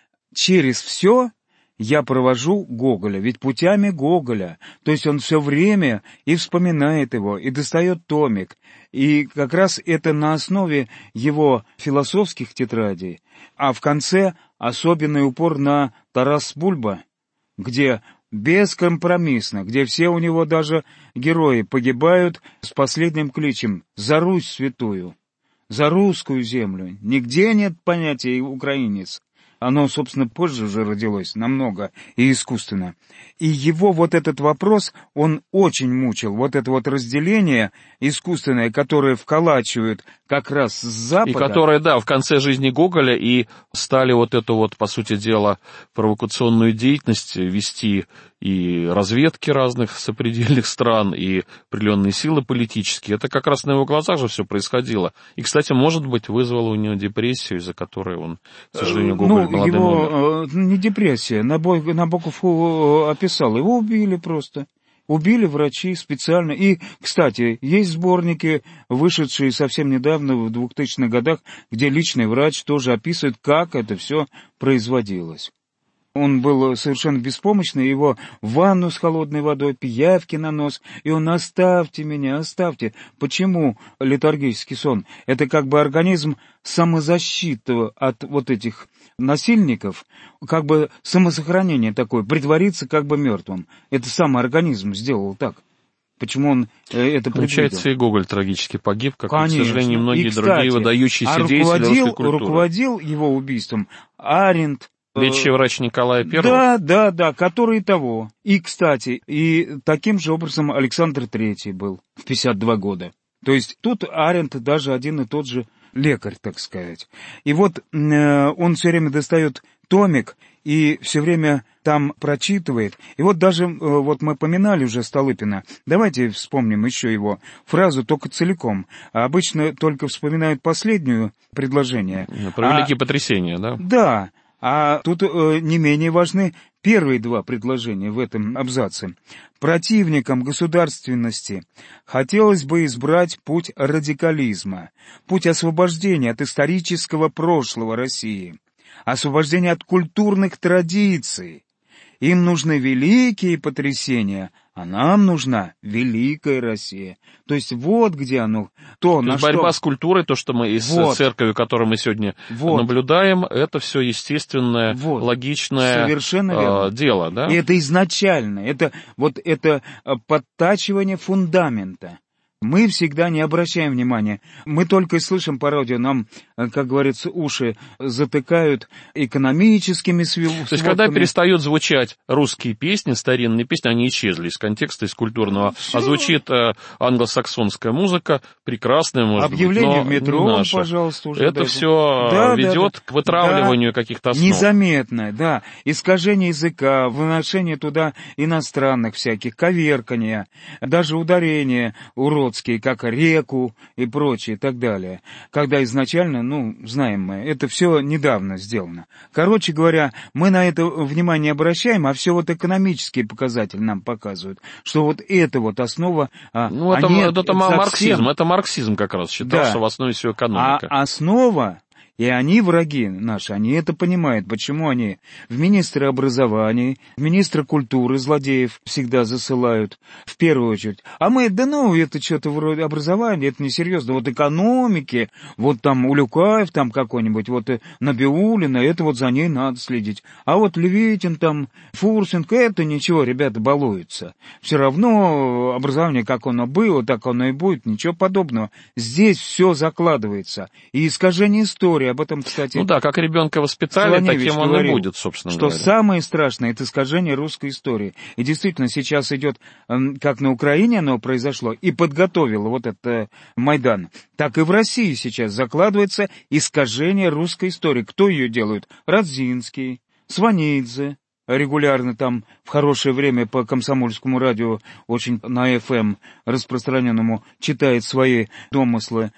Speaker 9: через все я провожу Гоголя, ведь путями Гоголя. То есть он все время и вспоминает его, и достает томик. И как раз это на основе его философских тетрадей. А в конце особенный упор на Тарас Бульба, где бескомпромиссно, где все у него даже герои погибают с последним кличем «За Русь святую», «За русскую землю». Нигде нет понятия «украинец». Оно, собственно, позже уже родилось, намного, и искусственно. И его вот этот вопрос, он очень мучил. Вот это вот разделение искусственное, которое вколачивают как раз с Запада.
Speaker 8: И которые, да, в конце жизни Гоголя и стали вот эту вот, по сути дела, провокационную деятельность вести и разведки разных сопредельных стран, и определенные силы политические. Это как раз на его глазах же все происходило. И, кстати, может быть, вызвало у него депрессию, из-за которой он, к сожалению, Гоголь молодым умер.
Speaker 9: Не депрессия, Набоков описал, его убили просто. Убили врачи специально. И, кстати, есть сборники, вышедшие совсем недавно, в 2000-х годах, где личный врач тоже описывает, как это все производилось. Он был совершенно беспомощный, его в ванну с холодной водой, пиявки на нос, и он: оставьте меня, оставьте. Почему летаргический сон? Это как бы организм самозащиты от вот этих насильников, как бы самосохранение такое, притвориться как бы мертвым. Это сам организм сделал так. Почему он это
Speaker 8: Получается,
Speaker 9: предвидел?
Speaker 8: И Гоголь трагически погиб, как,
Speaker 9: Конечно.
Speaker 8: к сожалению, многие
Speaker 9: и, кстати,
Speaker 8: другие выдающиеся деятели русской культуры.
Speaker 9: Руководил его убийством Аренд,
Speaker 8: Лечащий врач Николая I?
Speaker 9: Да, который того. И, кстати, и таким же образом Александр III был в 52 года. То есть тут Аренд даже один и тот же лекарь, так сказать. И вот он все время достает томик и все время там прочитывает. И вот даже, вот мы поминали уже Столыпина, давайте вспомним еще его фразу только целиком. А обычно только вспоминают последнюю предложение.
Speaker 8: Про великие потрясения, да?
Speaker 9: Да. А тут не менее важны первые два предложения в этом абзаце. Противникам государственности хотелось бы избрать путь радикализма, путь освобождения от исторического прошлого России, освобождения от культурных традиций. Им нужны великие потрясения, а нам нужна великая Россия. То есть вот где оно,
Speaker 8: то есть борьба с культурой, то, что мы из церковью, которую мы сегодня наблюдаем, это все естественное, логичное дело, да?
Speaker 9: И это изначально, это подтачивание фундамента. Мы всегда не обращаем внимания. Мы только и слышим по радио, нам, как говорится, уши затыкают экономическими сводками.
Speaker 8: То есть, когда перестают звучать русские песни, старинные песни, они исчезли из контекста, из культурного. А звучит англосаксонская музыка, прекрасная, может
Speaker 9: объявление
Speaker 8: быть, но
Speaker 9: в метро,
Speaker 8: не наша.
Speaker 9: пожалуйста, уже.
Speaker 8: Это все ведет к вытравливанию каких-то основ.
Speaker 9: Незаметно, да. Искажение языка, выношение туда иностранных всяких, коверкания, даже ударения уродские, как реку и прочее, и так далее. Когда изначально, знаем мы, это все недавно сделано. Короче говоря, мы на это внимание обращаем, а все экономические показатели нам показывают, что это основа...
Speaker 8: это марксизм, это марксизм как раз считал, что в основе всего экономика.
Speaker 9: А основа... И они, враги наши, они это понимают. Почему они в министры образования, в министры культуры злодеев всегда засылают, в первую очередь. А мы, это что-то вроде образования, это несерьезно. Экономики, там Улюкаев там какой-нибудь, Набиуллина, это за ней надо следить. А Левитин там, Фурсенко, это ничего, ребята балуются. Все равно образование, как оно было, так оно и будет, ничего подобного. Здесь все закладывается. И искажение истории. Об этом, кстати...
Speaker 8: как ребенка воспитали, таким он и будет, собственно говоря.
Speaker 9: Что самое страшное — это искажение русской истории. И действительно, сейчас идет, как на Украине оно произошло, и подготовило это Майдан, так и в России сейчас закладывается искажение русской истории. Кто ее делает? Радзинский, Сванидзе. Регулярно там в хорошее время по комсомольскому радио, очень на ФМ распространенному, читает свои домыслы.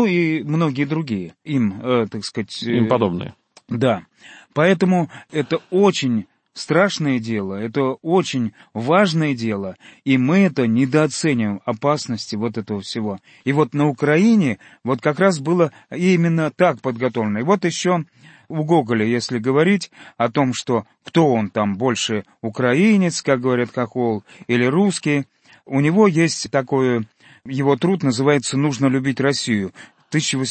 Speaker 9: И многие другие, им
Speaker 8: подобные.
Speaker 9: Да. Поэтому это очень страшное дело, это очень важное дело, и мы это недооцениваем, опасности этого всего. И на Украине как раз было именно так подготовлено. И еще... У Гоголя, если говорить о том, что кто он там больше, украинец, как говорят Хохол, или русский, у него есть его труд называется «Нужно любить Россию». В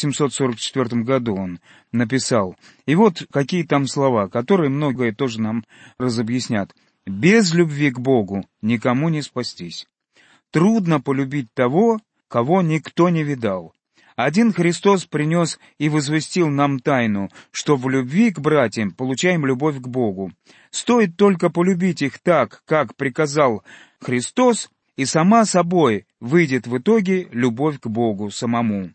Speaker 9: 1844 году он написал. И какие там слова, которые многое тоже нам разобъяснят. «Без любви к Богу никому не спастись. Трудно полюбить того, кого никто не видал. Один Христос принес и возвестил нам тайну, что в любви к братьям получаем любовь к Богу. Стоит только полюбить их так, как приказал Христос, и сама собой выйдет в итоге любовь к Богу самому.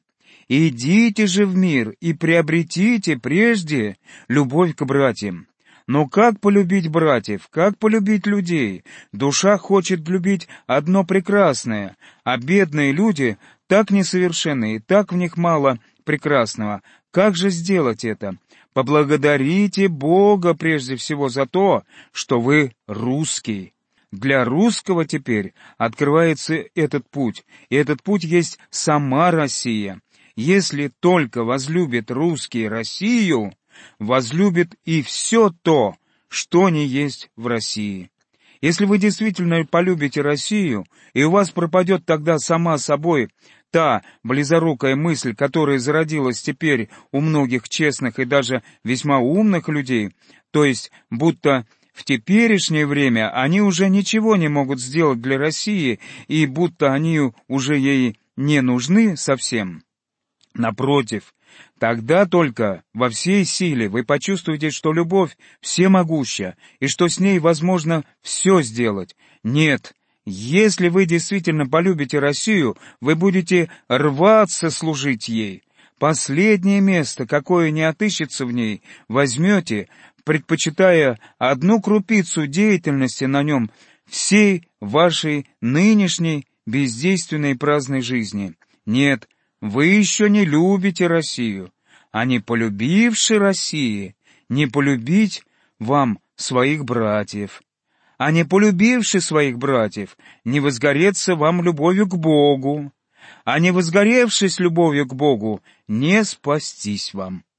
Speaker 9: Идите же в мир и приобретите прежде любовь к братьям. Но как полюбить братьев, как полюбить людей? Душа хочет любить одно прекрасное, а бедные люди так несовершенны, и так в них мало прекрасного. Как же сделать это? Поблагодарите Бога прежде всего за то, что вы русский. Для русского теперь открывается этот путь, и этот путь есть сама Россия. Если только возлюбит русский Россию, возлюбит и все то, что не есть в России. Если вы действительно полюбите Россию, и у вас пропадет тогда сама собой та близорукая мысль, которая зародилась теперь у многих честных и даже весьма умных людей, то есть будто в теперешнее время они уже ничего не могут сделать для России, и будто они уже ей не нужны совсем. Напротив, тогда только во всей силе вы почувствуете, что любовь всемогуща, и что с ней возможно все сделать. Нет, если вы действительно полюбите Россию, вы будете рваться служить ей. Последнее место, какое не отыщется в ней, возьмете, предпочитая одну крупицу деятельности на нем всей вашей нынешней бездейственной праздной жизни. Нет, вы еще не любите Россию, а не полюбивши России, не полюбить вам своих братьев. А не полюбивши своих братьев, не возгореться вам любовью к Богу, а не возгоревшись любовью к Богу, не спастись вам».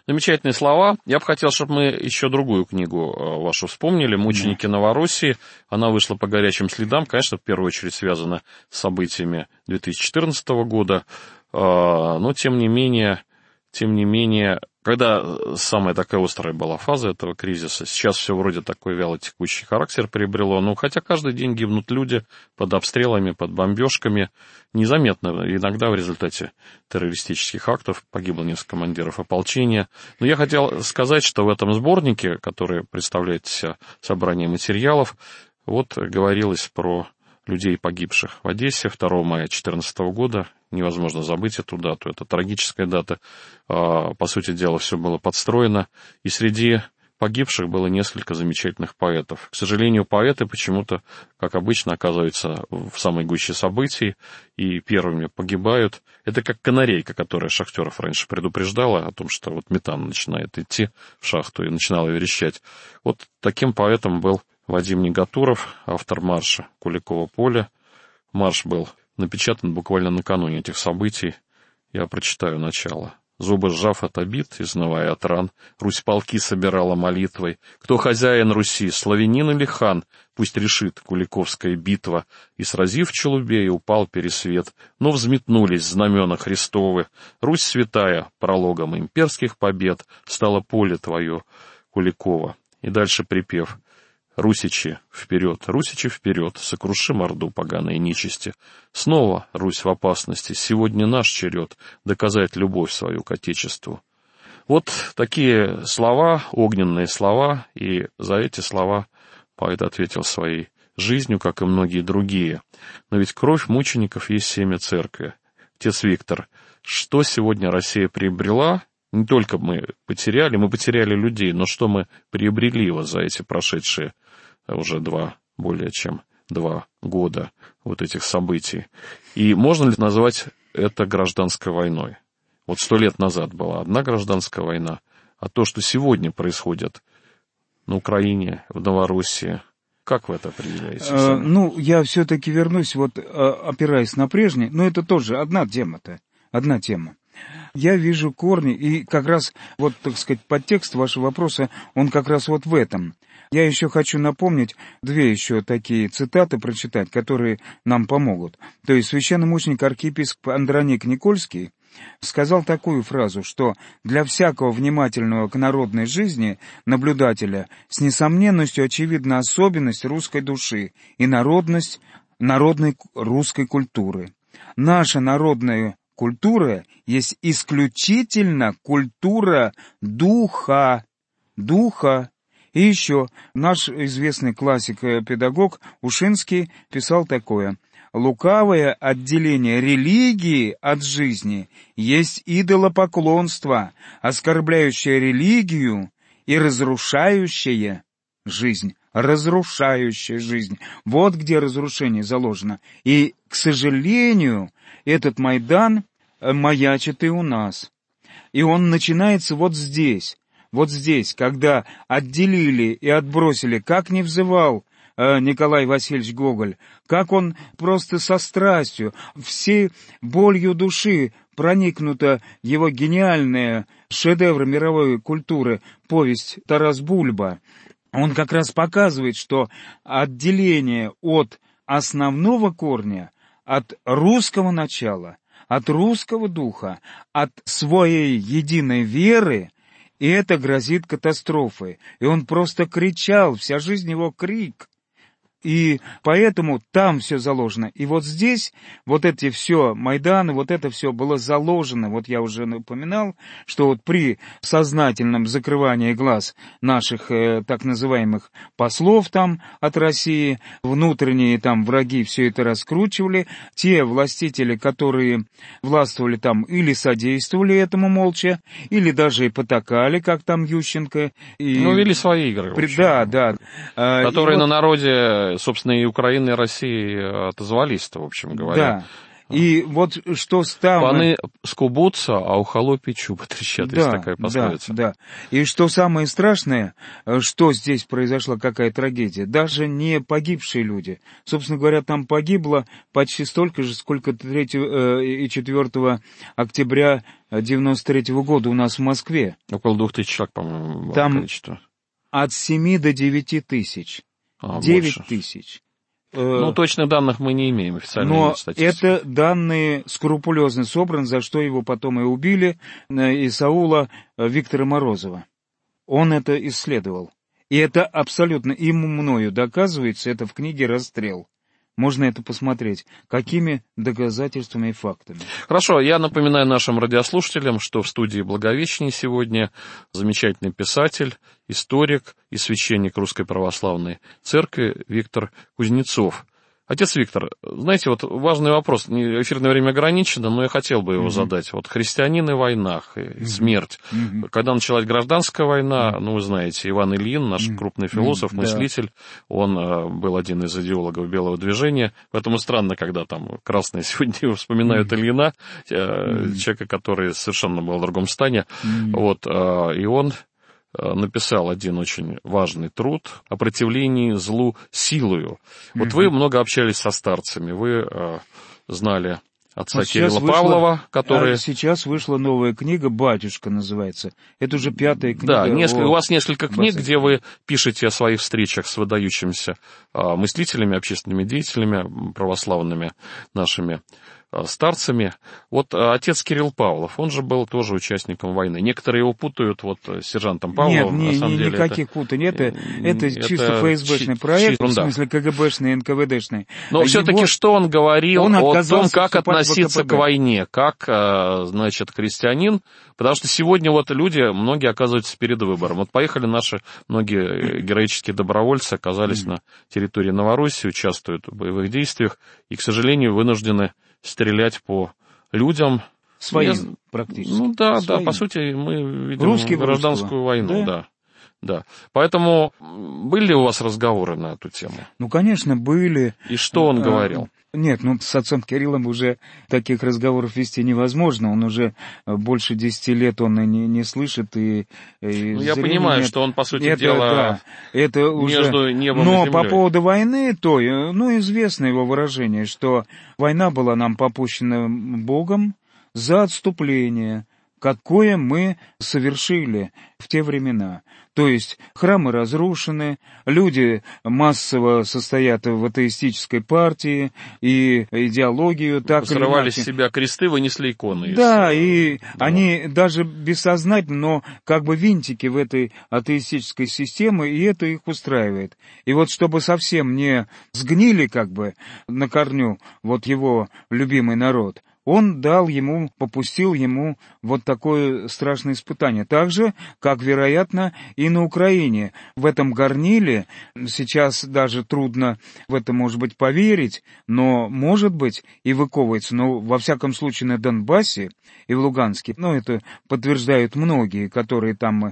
Speaker 8: Замечательные слова. Я бы хотел, чтобы мы еще другую книгу вашу вспомнили, «Мученики Новороссии». Она вышла по горячим следам, конечно, в первую очередь связана с событиями 2014 года, но тем не менее, когда самая такая острая была фаза этого кризиса, сейчас все вроде такой вялотекущий характер приобрело, но хотя каждый день гибнут люди под обстрелами, под бомбежками, незаметно, иногда в результате террористических актов погибло несколько командиров ополчения. Но я хотел сказать, что в этом сборнике, который представляет собрание материалов, вот говорилось про людей, погибших в Одессе 2 мая 2014 года. Невозможно забыть эту дату. Это трагическая дата. По сути дела, все было подстроено. И среди погибших было несколько замечательных поэтов. К сожалению, поэты почему-то, как обычно, оказываются в самой гуще событий и первыми погибают. Это как канарейка, которая шахтеров раньше предупреждала о том, что вот метан начинает идти в шахту и начинала верещать. Вот таким поэтом был Вадим Негатуров, автор марша «Куликово поле». Марш был напечатан буквально накануне этих событий. Я прочитаю начало. «Зубы сжав от обид, изнывая от ран, Русь полки собирала молитвой. Кто хозяин Руси, славянин или хан? Пусть решит Куликовская битва». И, сразив Челубея, упал пересвет. Но взметнулись знамена Христовы. Русь святая, прологом имперских побед, стало поле твое, Куликово. И дальше припев. «Русичи вперед, сокрушим орду поганой нечисти. Снова Русь в опасности, сегодня наш черед доказать любовь свою к Отечеству». Вот такие слова, огненные слова, и за эти слова поэт ответил своей жизнью, как и многие другие. Но ведь кровь мучеников есть семя церкви. Отец Виктор, что сегодня Россия приобрела? Не только мы потеряли людей, но что мы приобрели вот за эти прошедшие уже более чем 2 года вот этих событий. И можно ли назвать это гражданской войной? Вот 100 лет назад была одна гражданская война, а то, что сегодня происходит на Украине, в Новороссии, как вы это определяете?
Speaker 9: Я все-таки вернусь, опираясь на прежний, но это тоже одна тема. Я вижу корни, и как раз, подтекст вашего вопроса, он как раз вот в этом. Я еще хочу напомнить 2 еще такие цитаты прочитать, которые нам помогут. То есть священномученик архиепископ Андроник Никольский сказал такую фразу, что для всякого внимательного к народной жизни наблюдателя с несомненностью очевидна особенность русской души и народность народной русской культуры. Наша народная культура есть исключительно культура духа. И еще наш известный классик-педагог Ушинский писал такое. «Лукавое отделение религии от жизни есть идолопоклонство, оскорбляющее религию и разрушающее жизнь». Разрушающая жизнь. Вот где разрушение заложено. И, к сожалению, этот Майдан маячит и у нас. И он начинается вот здесь, когда отделили и отбросили, как не взывал Николай Васильевич Гоголь, как он просто со страстью, всей болью души проникнута его гениальная шедевр мировой культуры, повесть «Тарас Бульба». Он как раз показывает, что отделение от основного корня, от русского начала, от русского духа, от своей единой веры, и это грозит катастрофой. И он просто кричал, вся жизнь его крик. И поэтому там все заложено. И вот здесь, вот эти все Майданы, вот это все было заложено. Вот я уже напоминал, что вот при сознательном закрывании глаз наших так называемых послов там от России, внутренние там враги все это раскручивали. Те властители, которые властвовали там, или содействовали этому молча, или даже и потакали, как там Ющенко.
Speaker 8: Вели свои игры.
Speaker 9: Да.
Speaker 8: Которые на народе, собственно, и Украины, и России отозвались-то, в общем говоря.
Speaker 9: Да. И вот что стало...
Speaker 8: Паны скубутся, а у холопий чубы трещат, есть такая пословица.
Speaker 9: Да. И что самое страшное, что здесь произошла, какая трагедия, даже не погибшие люди. Собственно говоря, там погибло почти столько же, сколько 3 и 4 октября 93 года у нас в Москве.
Speaker 8: Около 2000 человек, по-моему, было
Speaker 9: там
Speaker 8: количество.
Speaker 9: От 7 до 9 тысяч. 9 тысяч.
Speaker 8: Ну, точных данных мы не имеем, официальной статистики.
Speaker 9: Но это данные скрупулезно собраны, за что его потом и убили, Исаула Виктора Морозова. Он это исследовал. И это абсолютно им мною доказывается, это в книге «Расстрел». Можно это посмотреть. Какими доказательствами и фактами.
Speaker 8: Хорошо, я напоминаю нашим радиослушателям, что в студии Благовещения сегодня замечательный писатель, историк и священник Русской Православной Церкви Виктор Кузнецов. Отец Виктор, знаете, вот важный вопрос, эфирное время ограничено, но я хотел бы его задать. Вот христианин и войнах, и смерть. Когда началась гражданская война, ну, вы знаете, Иван Ильин, наш крупный философ, мыслитель, он был один из идеологов Белого движения. Поэтому странно, когда там красные сегодня вспоминают Ильина, человека, который совершенно был в другом стане. Вот, и он написал один очень важный труд о противлении злу силою. Вот вы много общались со старцами, вы знали отца вот Кирилла Павлова, который...
Speaker 9: Сейчас вышла новая книга «Батюшка» называется. Это уже 5-я книга.
Speaker 8: Да, у вас несколько книг, где вы пишете о своих встречах с выдающимися мыслителями, общественными деятелями, православными нашими старцами. Вот отец Кирилл Павлов, он же был тоже участником войны. Некоторые его путают вот с сержантом Павловым.
Speaker 9: Нет,
Speaker 8: на самом деле
Speaker 9: никаких путаний. Это чисто ФСБшный проект, в смысле КГБшный, НКВДшный.
Speaker 8: Но все-таки что он говорил о том, как относиться к войне, как, значит, христианин, потому что сегодня вот люди, многие оказываются перед выбором. Вот поехали наши многие героические добровольцы, оказались на территории Новороссии, участвуют в боевых действиях и, к сожалению, вынуждены стрелять по людям.
Speaker 9: Своим практически.
Speaker 8: Ну да, по сути, мы видим гражданскую войну, да. Поэтому были ли у вас разговоры на эту тему?
Speaker 9: Ну, конечно, были.
Speaker 8: И что он говорил?
Speaker 9: Нет, с отцом Кириллом уже таких разговоров вести невозможно. Он уже больше 10 лет он не слышит.
Speaker 8: Я понимаю, что он, по сути дела,
Speaker 9: это уже...
Speaker 8: между небом и
Speaker 9: Но
Speaker 8: землей.
Speaker 9: по поводу войны, известно его выражение, что война была нам попущена Богом за отступление, какое мы совершили в те времена. То есть храмы разрушены, люди массово состоят в атеистической партии, и идеологию так или иначе...
Speaker 8: Срывали с себя кресты, вынесли иконы.
Speaker 9: Да, они даже бессознательно, но как бы винтики в этой атеистической системе, и это их устраивает. И вот чтобы совсем не сгнили как бы на корню вот его любимый народ, он попустил ему вот такое страшное испытание. Так же, как, вероятно, и на Украине. В этом горниле, сейчас даже трудно в это, может быть, поверить, но, может быть, и выковывается. Но, во всяком случае, на Донбассе и в Луганске, это подтверждают многие, которые там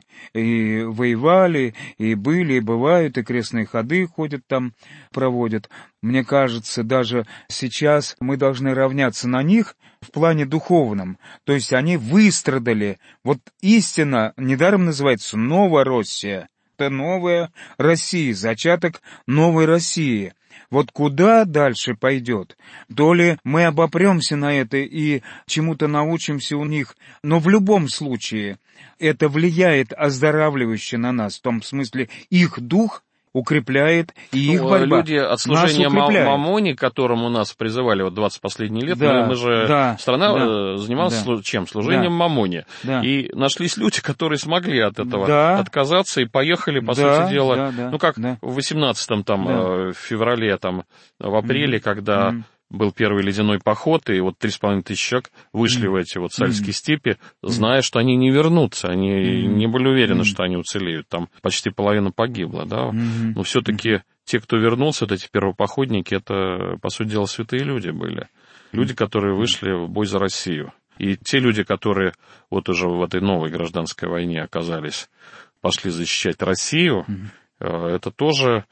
Speaker 9: и воевали, и были, и бывают, и крестные ходы ходят там, проводят. Мне кажется, даже сейчас мы должны равняться на них в плане духовном. То есть они выстрадали. Вот истина, недаром называется Новороссия. Это новая Россия, зачаток новой России. Вот куда дальше пойдет? То ли мы обопремся на это и чему-то научимся у них, но в любом случае это влияет оздоравливающе на нас, в том смысле их дух укрепляет, и их борьба.
Speaker 8: Люди от служения Мамоне, к которому нас призывали 20 последних лет, мы же страна занималась чем? Служением Мамоне. Да. И нашлись люди, которые смогли от этого отказаться и поехали, по сути дела, как в 18-м, в феврале, в апреле, когда... был первый ледяной поход, и 3,5 тысячи человек вышли в эти сальские степи, зная, что они не вернутся, они не были уверены, что они уцелеют, там почти половина погибла, но все-таки те, кто вернулся, эти первопоходники, это, по сути дела, святые люди были, люди, которые вышли в бой за Россию. И те люди, которые уже в этой новой гражданской войне оказались, пошли защищать Россию, это тоже...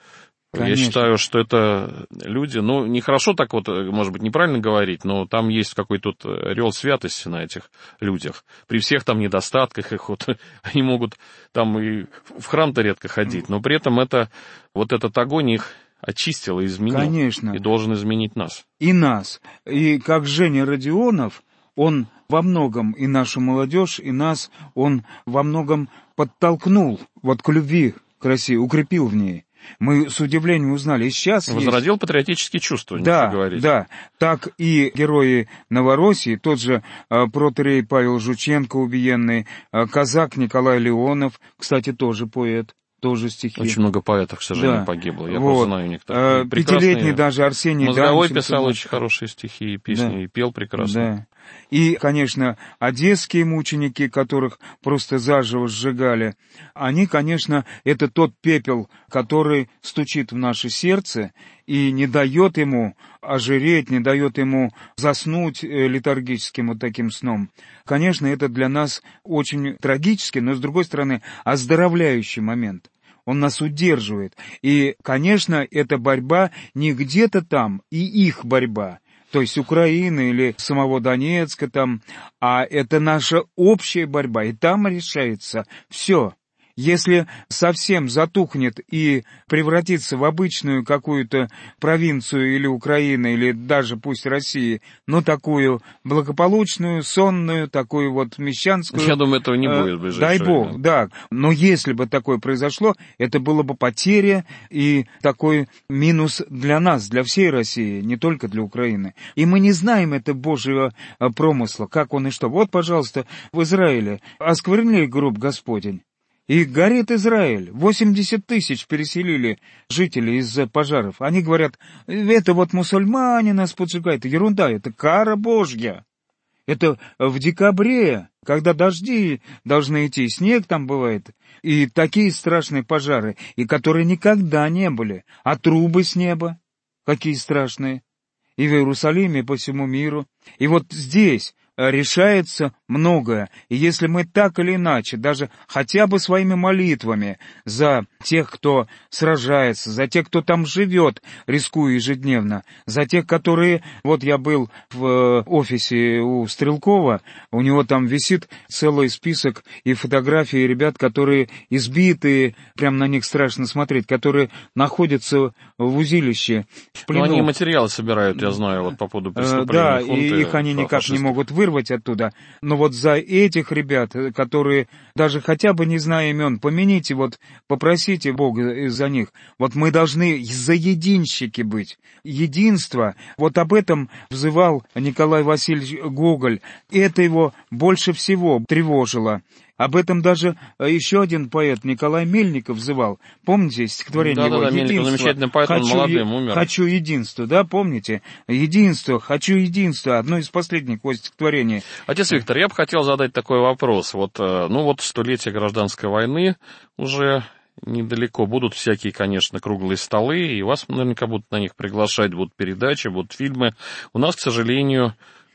Speaker 8: Я считаю, что это люди, нехорошо так вот, может быть, неправильно говорить, но там есть какой-то ореол святости на этих людях. При всех там недостатках их, они могут там и в храм-то редко ходить, но при этом этот огонь их очистил и изменил.
Speaker 9: Конечно.
Speaker 8: И должен изменить нас.
Speaker 9: И нас. И как Женя Родионов, он во многом и нашу молодежь, и нас, он во многом подтолкнул к любви к России, укрепил в ней. Мы с удивлением узнали, и сейчас
Speaker 8: возродил патриотические чувства, ничего говорить.
Speaker 9: Да, так и герои Новороссии, тот же протоиерей Павел Жученко убиенный, казак Николай Леонов, кстати, тоже поэт, тоже стихи.
Speaker 8: Очень много поэтов, к сожалению, погибло. Я просто знаю некоторых.
Speaker 9: Пятилетний даже Арсений
Speaker 8: Мозговой
Speaker 9: Данченко
Speaker 8: писал очень хорошие стихи и песни, и пел прекрасно.
Speaker 9: Да. И, конечно, одесские мученики, которых просто заживо сжигали, они, конечно, это тот пепел, который стучит в наше сердце и не дает ему ожиреть, не дает ему заснуть летаргическим таким сном. Конечно, это для нас очень трагический, но, с другой стороны, оздоровляющий момент. Он нас удерживает. И, конечно, эта борьба не где-то там, и их борьба, то есть Украины или самого Донецка там, а это наша общая борьба, и там решается все. Если совсем затухнет и превратится в обычную какую-то провинцию или Украины, или даже пусть России, но такую благополучную, сонную, такую мещанскую...
Speaker 8: Я думаю, этого не будет в ближайшее
Speaker 9: время. Дай Бог, да. Но если бы такое произошло, это было бы потеря и такой минус для нас, для всей России, не только для Украины. И мы не знаем это Божьего промысла, как он и что. Вот, пожалуйста, в Израиле осквернили гроб Господень. И горит Израиль. 80 тысяч переселили жителей из-за пожаров. Они говорят, это мусульмане нас поджигают. Ерунда, это кара Божья. Это в декабре, когда дожди должны идти, снег там бывает. И такие страшные пожары, и которые никогда не были. А трубы с неба, какие страшные. И в Иерусалиме, и по всему миру. И здесь решается многое. И если мы так или иначе, даже хотя бы своими молитвами за тех, кто сражается, за тех, кто там живет, рискуя ежедневно, за тех, которые... я был в офисе у Стрелкова, у него там висит целый список и фотографии ребят, которые избитые, прям на них страшно смотреть, которые находятся в узилище, в плену.
Speaker 8: Они материалы собирают, я знаю, по поводу преступления хунты.
Speaker 9: И их они никак не могут вырвать оттуда. Но за этих ребят, которые даже хотя бы не зная имен, помяните, попросите Бога за них. Мы должны заединщики быть. Единство. Об этом взывал Николай Васильевич Гоголь. Это его больше всего тревожило. Об этом даже еще один поэт, Николай Мельников, взывал. Помните стихотворение его?
Speaker 8: Да, Мельников, замечательный поэт, он молодым умер.
Speaker 9: «Хочу единства», да, помните? «Единство, хочу единства», одно из последних его стихотворений.
Speaker 8: Отец Виктор, я бы хотел задать такой вопрос. Столетие гражданской войны уже недалеко. Будут всякие, конечно, круглые столы, и вас наверняка будут на них приглашать, будут передачи, будут фильмы. У нас, к сожалению,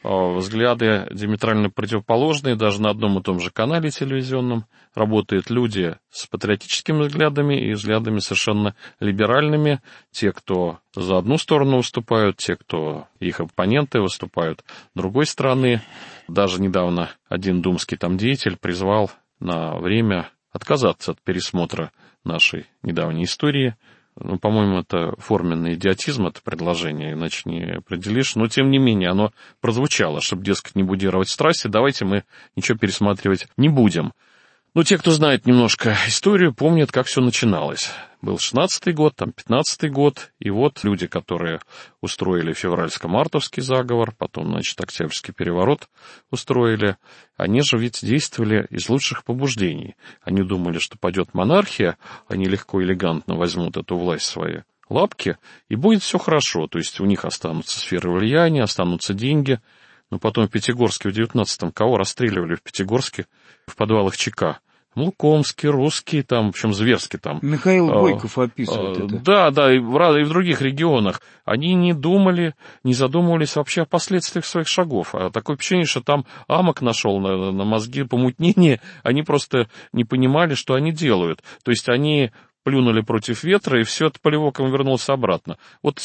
Speaker 8: взгляды диаметрально противоположные, даже на одном и том же канале телевизионном работают люди с патриотическими взглядами и взглядами совершенно либеральными, те, кто за одну сторону выступают, те, кто их оппоненты выступают с другой стороны. Даже недавно один думский деятель призвал на время отказаться от пересмотра нашей недавней истории. По-моему, это форменный идиотизм, это предложение, иначе не определишь. Но, тем не менее, оно прозвучало, чтобы, дескать, не будировать страсти, давайте мы ничего пересматривать не будем. Те, кто знает немножко историю, помнят, как все начиналось. Был 16-й год, 15-й год, и люди, которые устроили февральско-мартовский заговор, потом, Октябрьский переворот устроили, они же ведь действовали из лучших побуждений. Они думали, что пойдет монархия, они легко, элегантно возьмут эту власть в свои лапки, и будет все хорошо, то есть у них останутся сферы влияния, останутся деньги. Но потом в Пятигорске в 19-м кого расстреливали в Пятигорске в подвалах ЧК? Лукомский, русский, в общем, зверский там.
Speaker 9: Михаил Бойков описывает это.
Speaker 8: Да, и в других регионах. Они не думали, не задумывались вообще о последствиях своих шагов. А такое впечатление, что там амок нашел на мозги, помутнение. Они просто не понимали, что они делают. То есть они плюнули против ветра, и все это полевоком вернулось обратно. Вот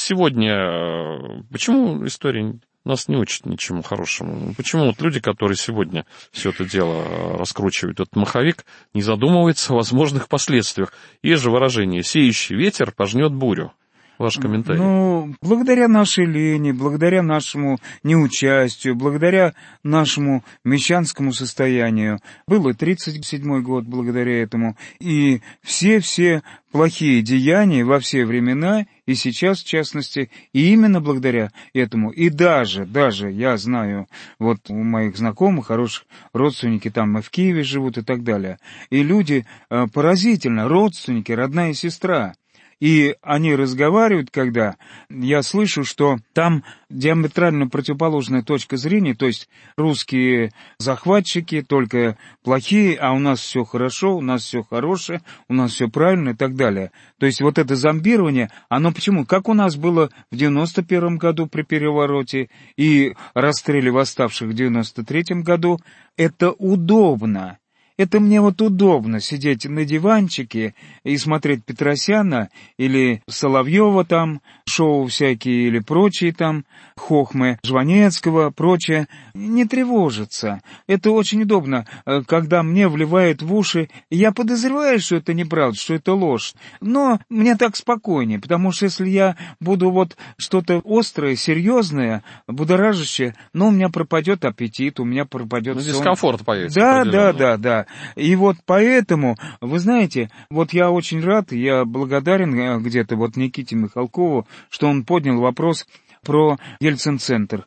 Speaker 8: сегодня почему история нас не учит ничему хорошему? Почему вот люди, которые сегодня все это дело раскручивают, этот маховик, не задумываются о возможных последствиях? Есть же выражение «сеющий ветер пожнет бурю». Ваш комментарий.
Speaker 9: Ну, благодаря нашей лени, благодаря нашему неучастию, благодаря нашему мещанскому состоянию. Был и 37-й год благодаря этому. И все плохие деяния во все времена, и сейчас, в частности, и именно благодаря этому. И даже я знаю, вот у моих знакомых, хороших родственники там и в Киеве живут и так далее. И люди поразительно, родственники, родная сестра. И они разговаривают, когда я слышу, что там диаметрально противоположная точка зрения, то есть русские захватчики только плохие, а у нас все хорошо, у нас все хорошее, у нас все правильно и так далее. То есть вот это зомбирование, оно почему? Как у нас было в 91 году при перевороте и расстреле восставших в 93 году, это удобно. Это мне вот удобно сидеть на диванчике и смотреть Петросяна или Соловьева там, шоу всякие или прочие там, Хохмы, Жванецкого, прочее. Не тревожиться. Это очень удобно, когда мне вливает в уши. Я подозреваю, что это неправда, что это ложь. Но мне так спокойнее, потому что если я буду вот что-то острое, серьезное, будоражащее, ну, у меня пропадет аппетит, у меня пропадет сон.
Speaker 8: Дискомфорт появится.
Speaker 9: Да. И вот поэтому, вы знаете, вот я очень рад, я благодарен где-то вот Никите Михалкову, что он поднял вопрос про Ельцин-центр.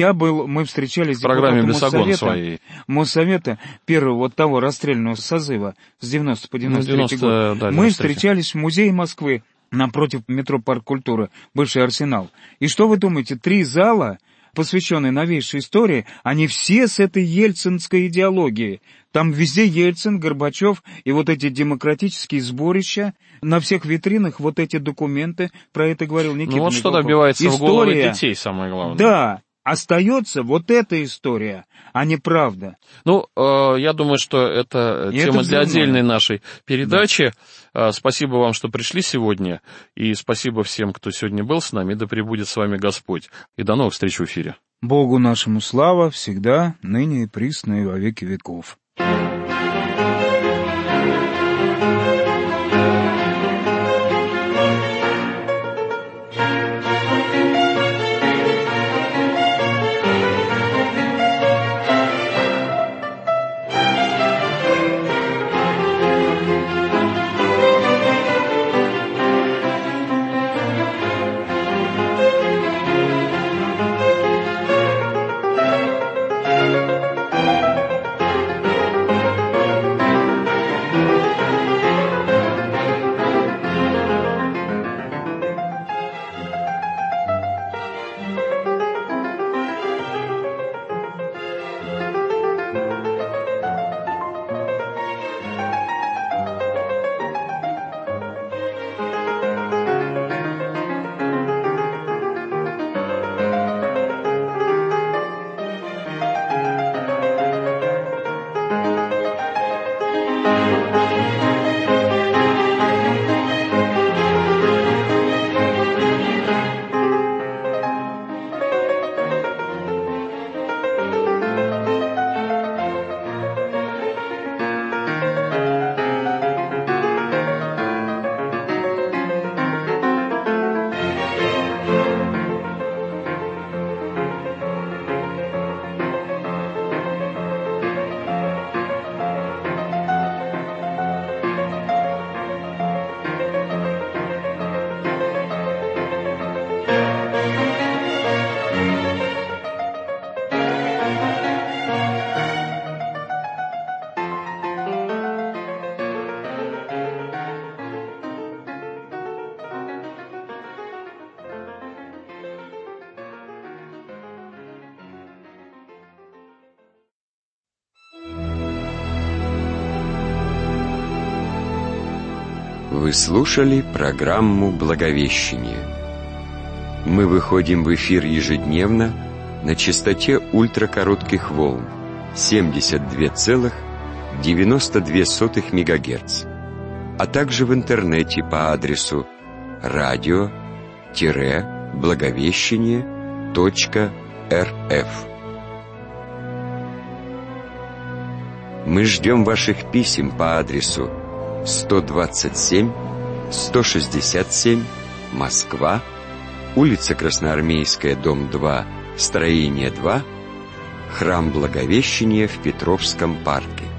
Speaker 9: Мы встречались с депутатом Моссовета первого вот того расстрельного созыва с 90 по 93 год. Да, мы встречались в музее Москвы напротив метро Парк культуры, бывший Арсенал. И что вы думаете, 3 зала, посвященные новейшей истории, они все с этой ельцинской идеологией. Там везде Ельцин, Горбачев и вот эти демократические сборища. На всех витринах вот эти документы, про это говорил Никита Михалков.
Speaker 8: Что добивается в головы детей, самое главное.
Speaker 9: Да, остается вот эта история, а не правда.
Speaker 8: Я думаю, что это тема для отдельной нашей передачи. Да. Спасибо вам, что пришли сегодня, и спасибо всем, кто сегодня был с нами. Да пребудет с вами Господь. И до новых встреч в эфире.
Speaker 9: Богу нашему слава всегда, ныне и присно и во веки веков.
Speaker 2: Вы слушали программу «Благовещение». Мы выходим в эфир ежедневно на частоте ультракоротких волн 72,92 МГц. а также в интернете по адресу radio-благовещение.рф. Мы ждем ваших писем по адресу 127 167 Москва, улица Красноармейская, дом 2, строение 2, Храм Благовещения в Петровском парке.